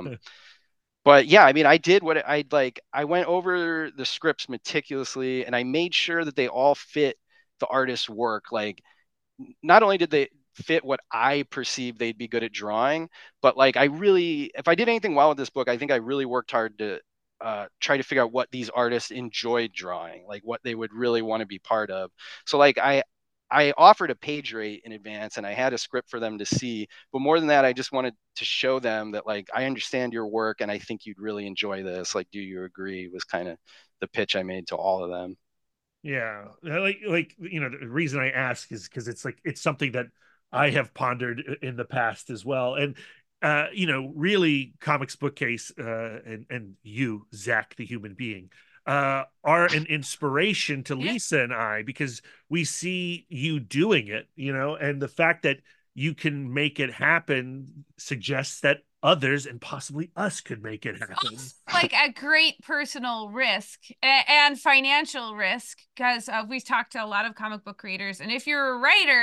E: But yeah, I mean, I did what I'd like. I went over the scripts meticulously, and I made sure that they all fit the artist's work. Like, not only did they fit what I perceived they'd be good at drawing, but like if I did anything well with this book, I think I really worked hard to try to figure out what these artists enjoyed drawing, like what they would really want to be part of. So like I offered a page rate in advance, and I had a script for them to see. But more than that, I just wanted to show them that like, I understand your work and I think you'd really enjoy this. Like, do you agree? Was kind of the pitch I made to all of them.
D: Yeah, the reason I ask is because it's something that I have pondered in the past as well. And really, Comics Bookcase and you, Zach, the human being, are an inspiration to Lisa and I, because we see you doing it, and the fact that you can make it happen suggests that others and possibly us could make it happen.
B: Like a great personal risk and financial risk, because we've talked to a lot of comic book creators, and if you're a writer,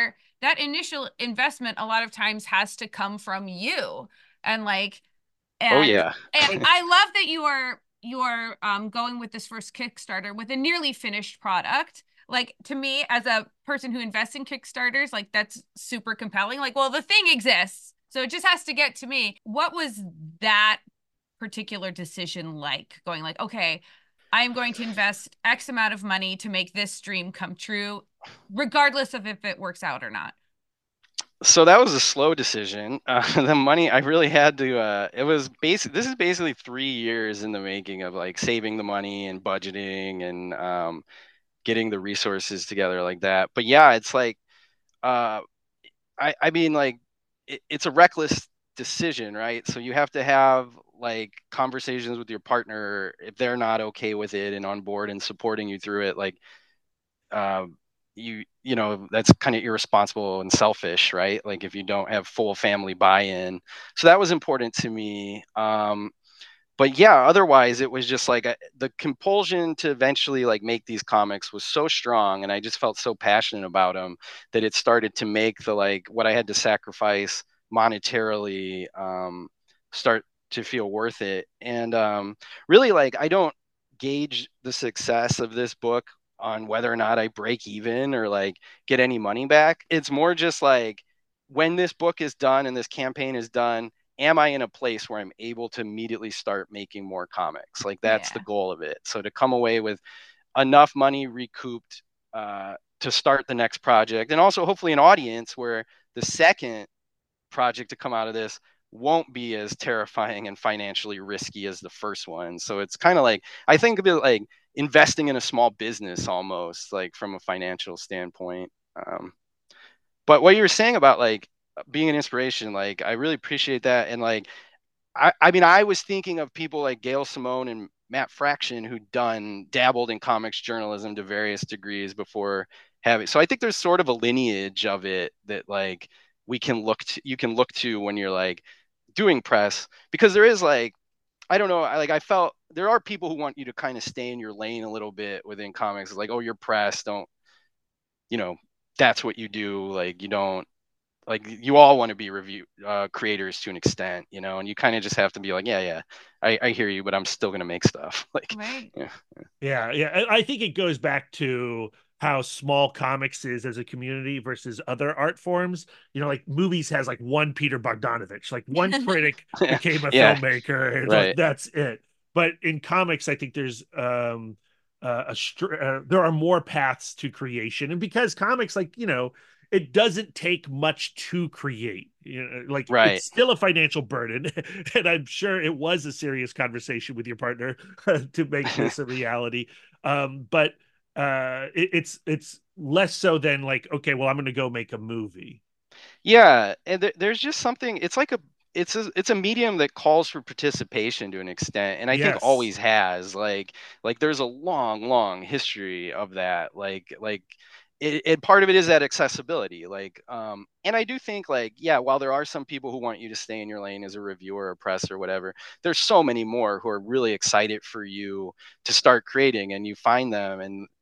B: that initial investment a lot of times has to come from you. And like,
E: Oh
B: and
E: yeah.
B: I love that you're going with this first Kickstarter with a nearly finished product. Like, to me, as a person who invests in Kickstarters, like, that's super compelling. Like, well, the thing exists, so it just has to get to me. What was that particular decision like? Going like, okay, I am going to invest X amount of money to make this dream come true, regardless of if it works out or not.
E: So that was a slow decision. The money I really had to. It was This is basically 3 years in the making of like saving the money and budgeting and getting the resources together like that. But yeah, it's like, uh, I mean, like, it's a reckless decision, right? So you have to have like conversations with your partner if they're not okay with it and on board and supporting you through it. Like, uh, you know, that's kind of irresponsible and selfish, right? Like if you don't have full family buy-in. So that was important to me. But yeah, otherwise it was just like the compulsion to eventually like make these comics was so strong, and I just felt so passionate about them that it started to make the like what I had to sacrifice monetarily start to feel worth it. And really, like, I don't gauge the success of this book on whether or not I break even or like get any money back. It's more just like, when this book is done and this campaign is done, am I in a place where I'm able to immediately start making more comics? Like, that's the
B: Yeah.
E: goal of it. So to come away with enough money recouped to start the next project, and also hopefully an audience where the second project to come out of this won't be as terrifying and financially risky as the first one. So it's kind of like, I think of it like investing in a small business almost, like from a financial standpoint. But what you were saying about like being an inspiration, like I really appreciate that. And like, I mean, I was thinking of people like Gail Simone and Matt Fraction who dabbled in comics journalism to various degrees before having. So I think there's sort of a lineage of it that like you can look to when you're like doing press, because there is like, I don't know, I felt there are people who want you to kind of stay in your lane a little bit within comics. It's like, oh, you're press, don't, you know, that's what you do. Like, you don't, like, you all want to be review creators to an extent, you know, and you kind of just have to be like, yeah, I hear you, but I'm still gonna make stuff. Like,
B: Right.
D: Yeah. I think it goes back to how small comics is as a community versus other art forms. You know, like movies has like one Peter Bogdanovich, like one critic became a
E: yeah,
D: filmmaker, and like
E: right,
D: that's it. But in comics, I think there's there are more paths to creation, and because comics, like, you know, it doesn't take much to create. You know, like
E: right.
D: it's still a financial burden, and I'm sure it was a serious conversation with your partner to make this a reality. But it's less so than like, okay, well, I'm going to go make a movie.
E: Yeah, and there's just something. It's like it's a medium that calls for participation to an extent, and I think
D: Yes.
E: always has. Like there's a long history of that. Part of it is that accessibility. And I do think, like, yeah, while there are some people who want you to stay in your lane as a reviewer or press or whatever, there's so many more who are really excited for you to start creating, and you find them,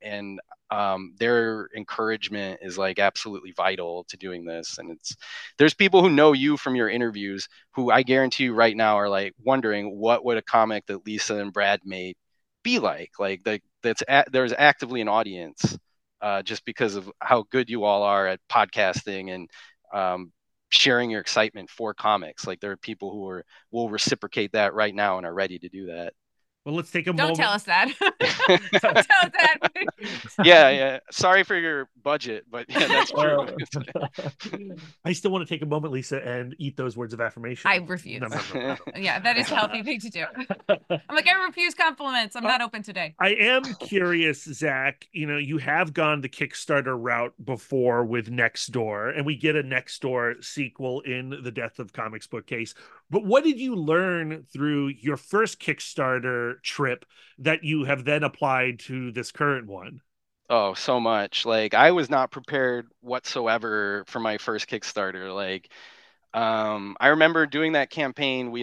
E: and their encouragement is like absolutely vital to doing this. And there's people who know you from your interviews who I guarantee you right now are like wondering, what would a comic that Lisa and Brad made be like? There's actively an audience, just because of how good you all are at podcasting and sharing your excitement for comics. Like, there are people who will reciprocate that right now and are ready to do that.
D: Well, let's take a
B: Don't
D: moment.
B: tell us that. Don't tell us that.
E: Yeah. Sorry for your budget, but yeah, that's true.
D: I still want to take a moment, Lisa, and eat those words of affirmation.
B: I refuse.
D: No.
B: Yeah, that is a healthy thing to do. I'm like, I refuse compliments. I'm not open today.
D: I am curious, Zach. You know, you have gone the Kickstarter route before with Next Door, and we get a Next Door sequel in The Death of Comics Bookcase. But what did you learn through your first Kickstarter trip that you have then applied to this current one?
E: Oh, so much. Like, I was not prepared whatsoever for my first Kickstarter. Like, I remember doing that campaign.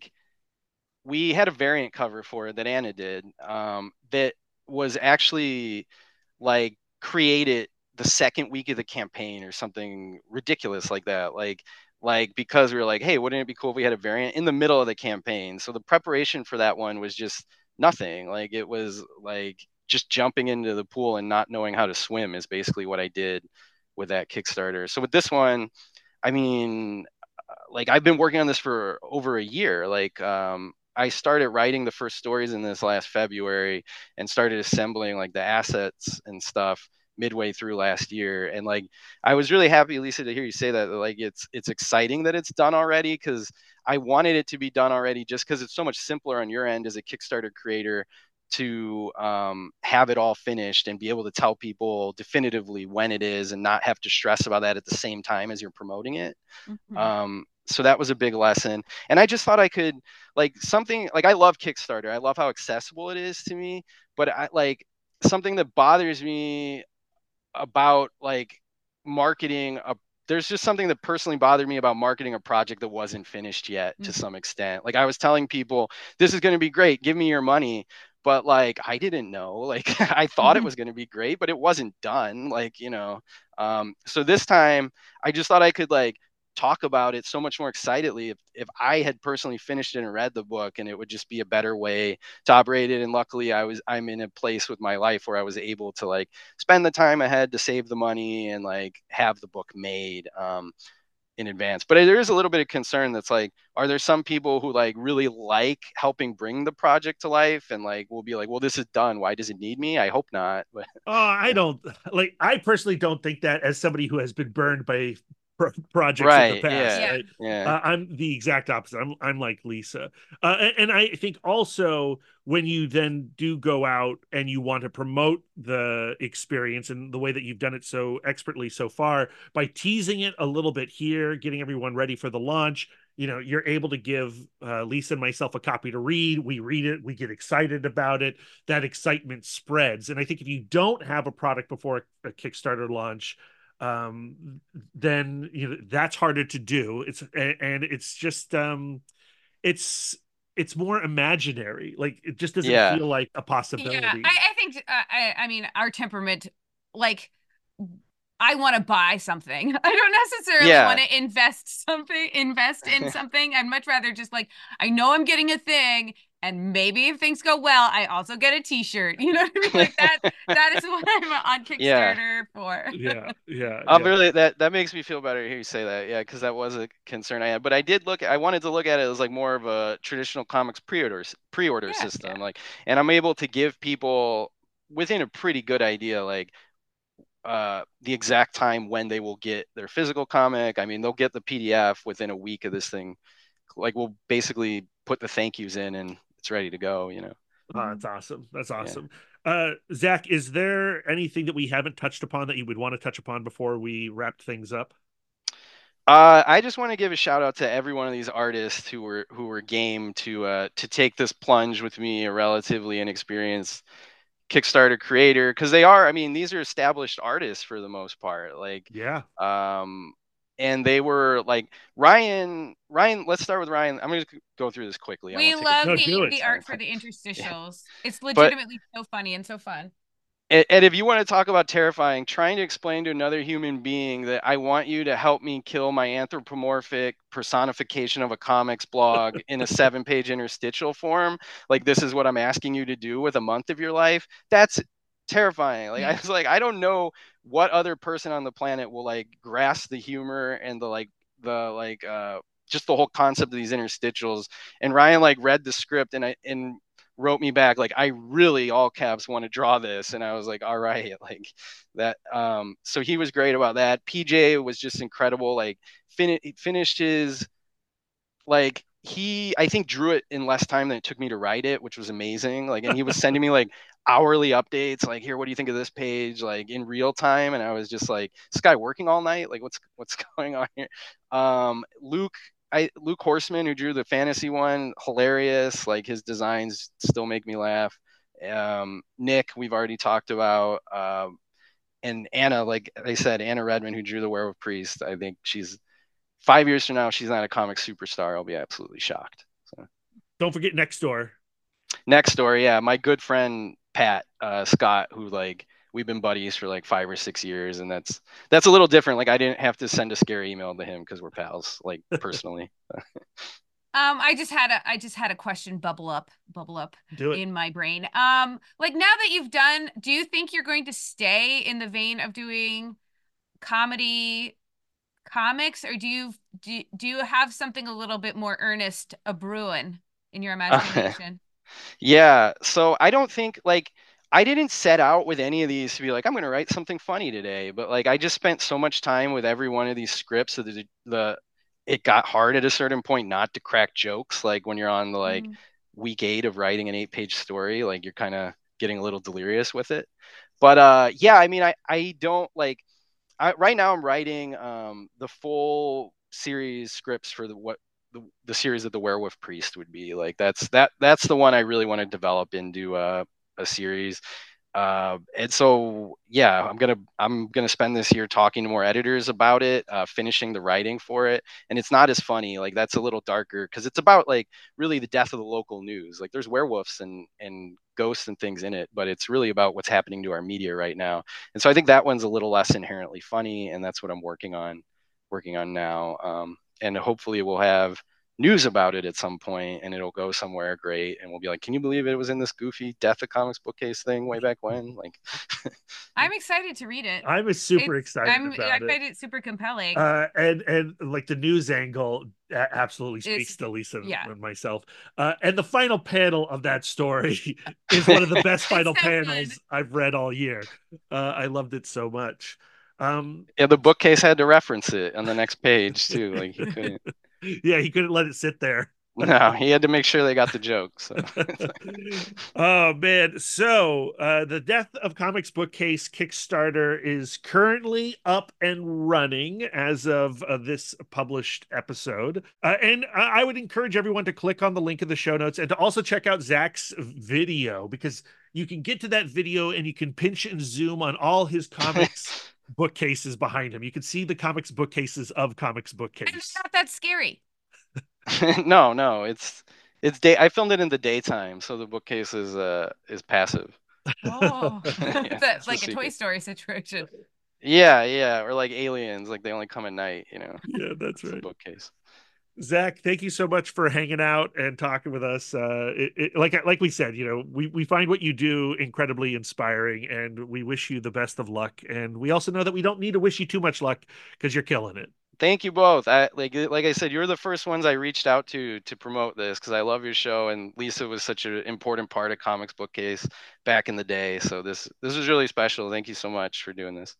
E: We had a variant cover for it that Anna did, that was actually like created the second week of the campaign or something ridiculous like that. Like because we were like, hey, wouldn't it be cool if we had a variant in the middle of the campaign? So the preparation for that one was just nothing. Like it was like just jumping into the pool and not knowing how to swim is basically what I did with that Kickstarter. So with this one, I mean, like I've been working on this for over a year. Like I started writing the first stories in this last February and started assembling like the assets and stuff midway through last year. And like I was really happy, Lisa, to hear you say that. Like it's exciting that it's done already, because I wanted it to be done already just because it's so much simpler on your end as a Kickstarter creator to have it all finished and be able to tell people definitively when it is and not have to stress about that at the same time as you're promoting it. So that was a big lesson. And I just thought I could like something like, I love Kickstarter. I love how accessible it is to me, but I like something that bothers me about like marketing there's just something that personally bothered me about marketing a project that wasn't finished yet to some extent. Like I was telling people, this is going to be great, give me your money. But like, I didn't know, like I thought it was going to be great, but it wasn't done. Like, you know, so this time I just thought I could like talk about it so much more excitedly if I had personally finished it and read the book, and it would just be a better way to operate it. And luckily I'm in a place with my life where I was able to like spend the time ahead to save the money and like have the book made in advance. But there is a little bit of concern that's like, are there some people who like really like helping bring the project to life and like will be like, well, this is done, why does it need me? I hope not. But
D: I don't like, I personally don't think that, as somebody who has been burned by projects in the
E: right,
D: past.
E: yeah.
D: I'm the exact opposite. I'm like Lisa, and I think also when you then do go out and you want to promote the experience and the way that you've done it so expertly so far, by teasing it a little bit here, getting everyone ready for the launch, you know, you're able to give Lisa and myself a copy to read. We read it, we get excited about it. That excitement spreads. And I think if you don't have a product before a Kickstarter launch, then you know that's harder to do. It's just it's more imaginary. Like it just doesn't feel like a possibility.
B: Yeah, I think I mean our temperament, like I want to buy something. I don't necessarily want to invest in something. I'd much rather just like, I know I'm getting a thing, and maybe if things go well, I also get a t-shirt. You know what I mean? Like that is what I'm on Kickstarter for.
E: Really, that makes me feel better to hear you say that. Yeah, because that was a concern I had. But I wanted to look at it as like more of a traditional comics pre-order system. Like, and I'm able to give people within a pretty good idea, like the exact time when they will get their physical comic. I mean, they'll get the PDF within a week of this thing. Like we'll basically put the thank yous in and it's ready to go, you know.
D: Oh, that's awesome. That's awesome. Zach, is there anything that we haven't touched upon that you would want to touch upon before we wrap things up?
E: I just want to give a shout out to every one of these artists who were game to take this plunge with me, a relatively inexperienced Kickstarter creator, because they are, I mean, these are established artists for the most part. Like, and they were like Ryan, let's start with Ryan. I'm going to go through this quickly.
B: We love the art for the interstitials. It's legitimately so funny and so fun.
E: And if you want to talk about terrifying, trying to explain to another human being that I want you to help me kill my anthropomorphic personification of a comics blog in a 7-page interstitial form, like this is what I'm asking you to do with a month of your life, that's terrifying. Like I was like, I don't know what other person on the planet will like grasp the humor and just the whole concept of these interstitials. And Ryan like read the script and wrote me back like, I really, all caps, want to draw this. And I was like, all right, like that. So he was great about that. PJ was just incredible. Like finished his, like I think drew it in less time than it took me to write it, which was amazing. Like, and he was sending me like hourly updates, like, here, what do you think of this page? Like in real time. And I was just like, this guy working all night? Like what's going on here? Luke Horseman, who drew the fantasy one, hilarious. Like his designs still make me laugh. Nick, we've already talked about. And Anna, like I said, Anna Redmond, who drew the Werewolf Priest. I think she's 5 years from now, she's not a comic superstar. I'll be absolutely shocked. So.
D: Don't forget Next Door.
E: Next Door, yeah. My good friend Pat Scott, who like we've been buddies for like 5 or 6 years, and that's a little different. Like I didn't have to send a scary email to him because we're pals, like personally.
B: I just had a question bubble up
D: Do it.
B: in my brain. Like now that you've done, do you think you're going to stay in the vein of doing comedy comics, or do you have something a little bit more earnest a brewing in your imagination?
E: Yeah, so I don't think like I didn't set out with any of these to be like I'm gonna write something funny today, but like I just spent so much time with every one of these scripts that it got hard at a certain point not to crack jokes. Like when you're on the like week 8 of writing an 8-page story, like you're kind of getting a little delirious with it. But yeah, I mean I don't like right now I'm writing the full series scripts for the series of the Werewolf Priest would be. Like that's the one I really want to develop into a series. And so yeah, I'm gonna spend this year talking to more editors about it, finishing the writing for it. And it's not as funny, like that's a little darker because it's about like really the death of the local news. Like there's werewolves and ghosts and things in it, but it's really about what's happening to our media right now. And so I think that one's a little less inherently funny, and that's what I'm working on now. And hopefully we'll have news about it at some point and it'll go somewhere great and we'll be like, can you believe it was in this goofy Death of Comics bookcase thing way back when? Like
B: I'm excited to read it.
D: I'm super excited about
B: I
D: it.
B: find it super compelling.
D: And like the news angle absolutely speaks to Lisa and myself. And the final panel of that story is one of the best final panels I've read all year. I loved it so much.
E: Yeah, the bookcase had to reference it on the next page too. Like he couldn't.
D: Yeah, he couldn't let it sit there.
E: No, he had to make sure they got the joke. So.
D: Oh man! So the Death of Comics bookcase Kickstarter is currently up and running as of this published episode, and I would encourage everyone to click on the link in the show notes and to also check out Zach's video, because you can get to that video and you can pinch and zoom on all his comics. Bookcases behind him. You can see the comics bookcases of Comics Bookcase.
B: It's not that scary.
E: No, it's day. I filmed it in the daytime, so the bookcase is passive.
B: Oh, that's like a Toy Story situation.
E: Yeah, or like Aliens, like they only come at night, you know.
D: Yeah, that's right.
E: The bookcase.
D: Zach, thank you so much for hanging out and talking with us. Like we said, you know, we find what you do incredibly inspiring, and we wish you the best of luck. And we also know that we don't need to wish you too much luck because you're killing it.
E: Thank you both. Like I said, you're the first ones I reached out to promote this because I love your show, and Lisa was such an important part of Comics Bookcase back in the day. So this was really special. Thank you so much for doing this.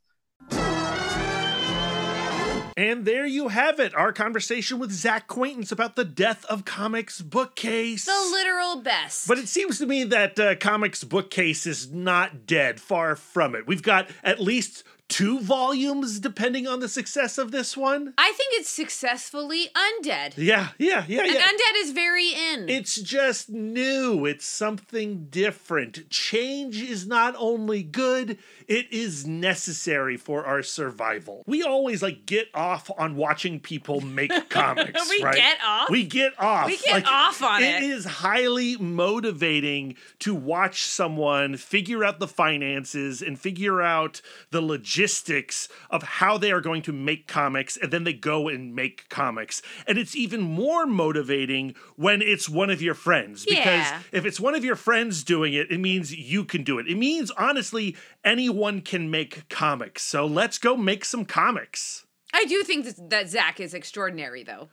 D: And there you have it, our conversation with Zach Quaintance about the Death of Comics bookcase.
C: The literal best.
D: But it seems to me that Comics bookcase is not dead, far from it. We've got at least 2 volumes, depending on the success of this one.
C: I think it's successfully undead.
D: Yeah.
C: And undead is very in.
D: It's just new. It's something different. Change is not only good, it is necessary for our survival. We always get off on watching people make comics,
C: we
D: right?
C: Get off?
D: We get off.
C: We get off on it.
D: It is highly motivating to watch someone figure out the finances and figure out the logistics of how they are going to make comics, and then they go and make comics. And it's even more motivating when it's one of your friends, because if it's one of your friends doing it, it means you can do it. It means, honestly, anyone can make comics. So let's go make some comics.
C: I do think that Zach is extraordinary, though.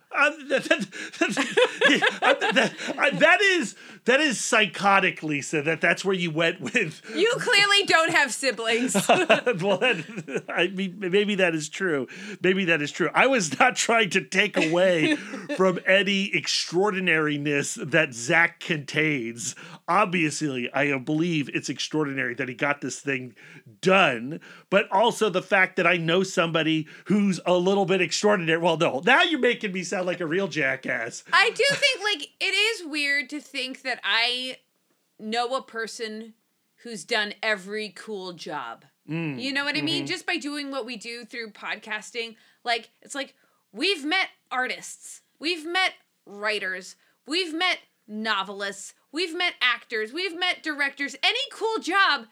D: That is psychotic, Lisa. That's where you went with.
C: You clearly don't have siblings.
D: Well, I mean, maybe that is true. Maybe that is true. I was not trying to take away from any extraordinariness that Zach contains. Obviously, I believe it's extraordinary that he got this thing done, but also the fact that I know somebody who's a little bit extraordinary. Well, no, now you're making me sound like a real jackass.
C: I do think, it is weird to think that I know a person who's done every cool job. You know what I mean? Just by doing what we do through podcasting, it's we've met artists, we've met writers, we've met novelists, we've met actors, we've met directors. Any cool job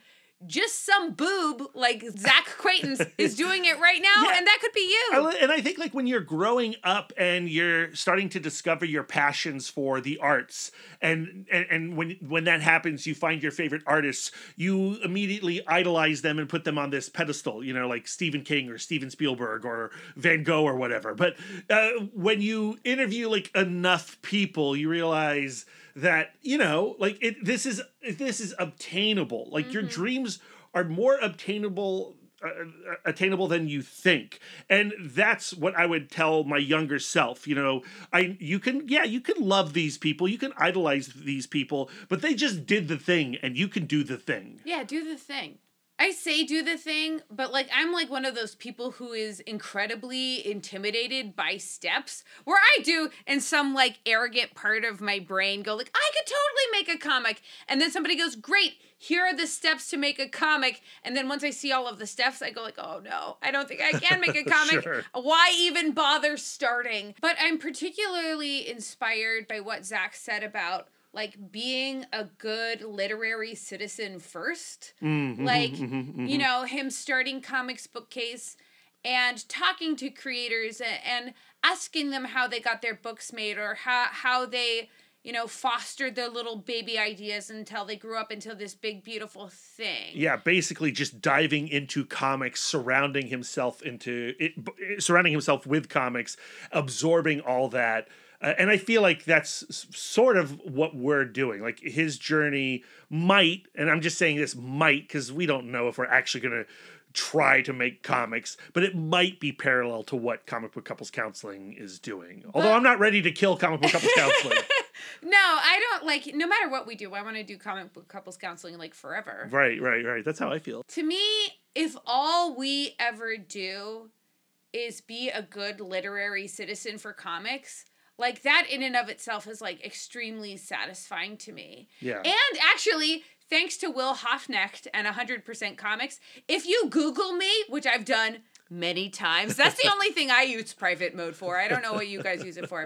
C: just some boob like Zach Quaintance is doing it right now,
D: Yeah.
C: and that could be you.
D: And I think like when you're growing up and you're starting to discover your passions for the arts, and when that happens, you find your favorite artists, you immediately idolize them and put them on this pedestal, like Stephen King or Steven Spielberg or Van Gogh or whatever. But when you interview like enough people, you realize that this is obtainable. Like your dreams are more attainable than you think, and that's what I would tell my younger self. You can love these people, you can idolize these people, but they just did the thing, and you can do the thing.
C: Yeah, do the thing. I say do the thing, but like I'm like one of those people who is incredibly intimidated by steps, where I do in some like arrogant part of my brain go like, I could totally make a comic. And then somebody goes, great, here are the steps to make a comic. And then once I see all of the steps, I go like, oh no, I don't think I can make a comic.
D: Sure.
C: Why even bother starting? But I'm particularly inspired by what Zach said about like being a good literary citizen first. Him starting Comics Bookcase and talking to creators and asking them how they got their books made, or how they, fostered their little baby ideas until they grew up into this big, beautiful thing.
D: Yeah, basically just diving into comics, surrounding himself with comics, absorbing all that. And I feel like that's sort of what we're doing. Like his journey might, and I'm just saying this might because we don't know if we're actually going to try to make comics, but it might be parallel to what Comic Book Couples Counseling is doing. Although I'm not ready to kill Comic Book Couples Counseling.
C: No, I don't like, no matter what we do, I want to do Comic Book Couples Counseling like forever.
D: Right. That's how I feel.
C: To me, if all we ever do is be a good literary citizen for comics, like that in and of itself is like extremely satisfying to me.
D: Yeah.
C: And actually, thanks to Will Hoffnecht and 100% Comics, if you Google me, which I've done many times, that's the only thing I use private mode for. I don't know what you guys use it for.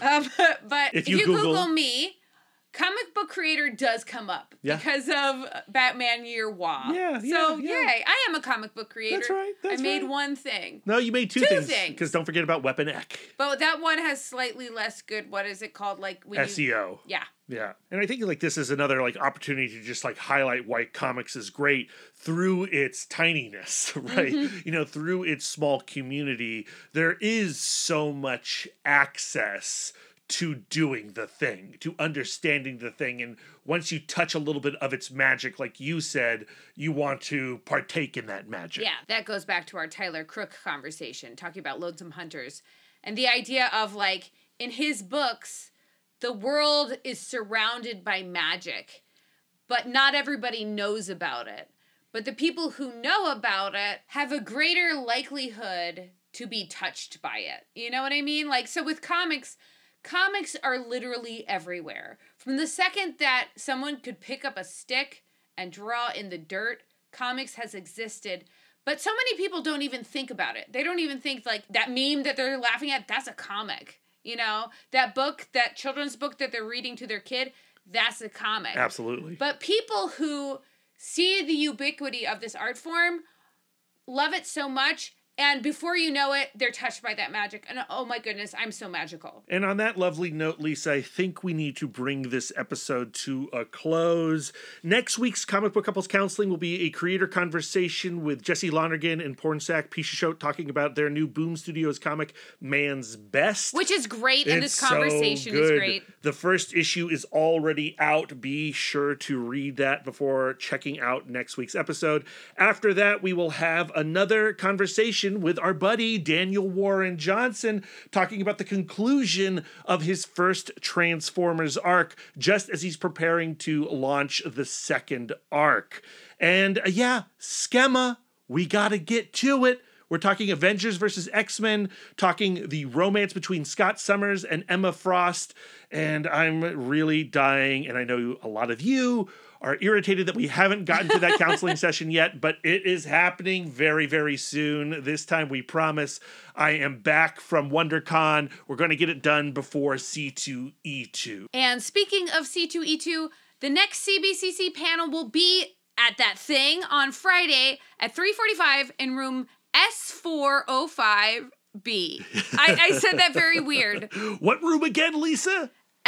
C: But if you Google me, Comic Book Creator does come up because of Batman Year Wah.
D: Yeah.
C: Yay, I am a comic book creator.
D: That's right.
C: I made one thing.
D: No, you made two things. Because don't forget about Weapon Ek.
C: But that one has slightly less good, what is it called? Like when
D: SEO. Yeah. And I think like this is another like opportunity to just like highlight why comics is great through its tininess, right? Through its small community. There is so much access to doing the thing, to understanding the thing. And once you touch a little bit of its magic, like you said, you want to partake in that magic.
C: Yeah, that goes back to our Tyler Crook conversation, talking about Lonesome Hunters. And the idea of like, in his books, the world is surrounded by magic, but not everybody knows about it. But the people who know about it have a greater likelihood to be touched by it. You know what I mean? Like, so with comics are literally everywhere. From the second that someone could pick up a stick and draw in the dirt, comics has existed. But so many people don't even think about it. They don't even think like that meme that they're laughing at, that's a comic. That book, that children's book that they're reading to their kid, that's a comic.
D: Absolutely.
C: But people who see the ubiquity of this art form love it so much, and before you know it, they're touched by that magic. And oh my goodness, I'm so magical.
D: And on that lovely note, Lisa, I think we need to bring this episode to a close. Next week's Comic Book Couples Counseling will be a creator conversation with Jesse Lonergan and Pornsack Pichashot talking about their new Boom Studios comic, Man's Best.
C: Which is great, and this conversation
D: so
C: is great.
D: The first issue is already out. Be sure to read that before checking out next week's episode. After that, we will have another conversation with our buddy Daniel Warren Johnson talking about the conclusion of his first Transformers arc, just as he's preparing to launch the second arc. And Schema, we gotta get to it. We're talking Avengers versus X-Men, talking the romance between Scott Summers and Emma Frost, and I'm really dying, and I know a lot of you are irritated that we haven't gotten to that counseling session yet, but it is happening very, very soon. This time, we promise. I am back from WonderCon. We're going to get it done before C2E2.
C: And speaking of C2E2, the next CBCC panel will be at that thing on Friday at 3:45 in room S405B. I said that very weird.
D: What room again, Lisa?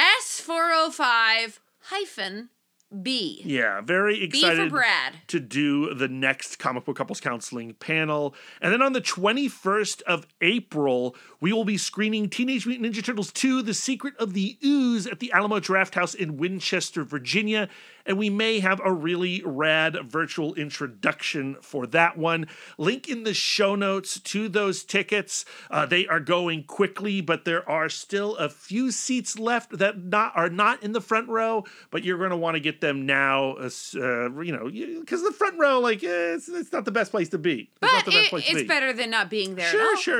C: S405-B.
D: Yeah, very
C: B
D: excited
C: for Brad.
D: to do the next Comic Book Couples Counseling panel. And then on the 21st of April, we will be screening Teenage Mutant Ninja Turtles 2, The Secret of the Ooze at the Alamo Draft House in Winchester, Virginia. And we may have a really rad virtual introduction for that one. Link in the show notes to those tickets. They are going quickly, but there are still a few seats left that are not in the front row, but you're going to want to get them now, because the front row, it's not the best place to be.
C: But it's better than not being there.
D: Sure.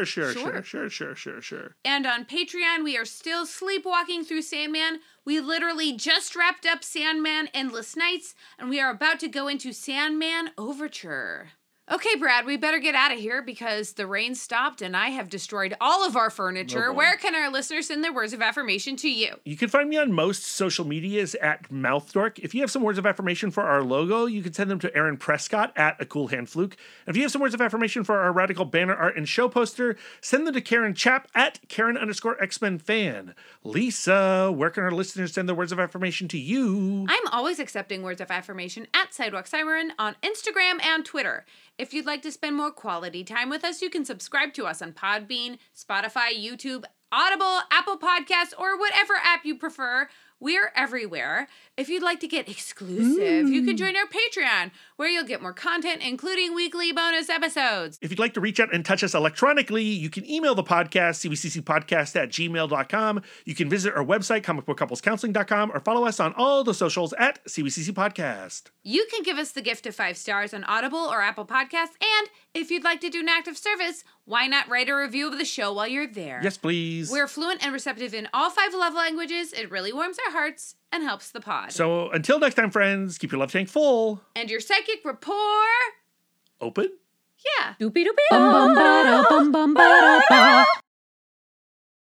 C: And on Patreon, we are still sleepwalking through Sandman. We literally just wrapped up Sandman Endless Nights, and we are about to go into Sandman Overture. Okay, Brad, we better get out of here because the rain stopped and I have destroyed all of our furniture.
D: Oh, boy.
C: Where can our listeners send their words of affirmation to you?
D: You can find me on most social medias at MouthDork. If you have some words of affirmation for our logo, you can send them to Aaron Prescott at A Cool Hand Fluke. And if you have some words of affirmation for our radical banner art and show poster, send them to Karen Chapp at Karen_X-Men fan. Lisa, where can our listeners send their words of affirmation to you?
C: I'm always accepting words of affirmation at Sidewalk Siren on Instagram and Twitter. If you'd like to spend more quality time with us, you can subscribe to us on Podbean, Spotify, YouTube, Audible, Apple Podcasts, or whatever app you prefer. We're everywhere. If you'd like to get exclusive, you can join our Patreon, where you'll get more content, including weekly bonus episodes.
D: If you'd like to reach out and touch us electronically, you can email the podcast, cbccpodcast@gmail.com. You can visit our website, comicbookcouplescounseling.com, or follow us on all the socials at CBCC Podcast.
C: You can give us the gift of 5 stars on Audible or Apple Podcasts, and if you'd like to do an act of service, why not write a review of the show while you're there?
D: Yes, please.
C: We're fluent and receptive in all 5 love languages. It really warms our hearts and helps the pod.
D: So until next time, friends, keep your love tank full.
C: And your psychic rapport...
D: Open?
C: Yeah.
A: Doopy doopy. Bum bum ba da bum bum ba da ba.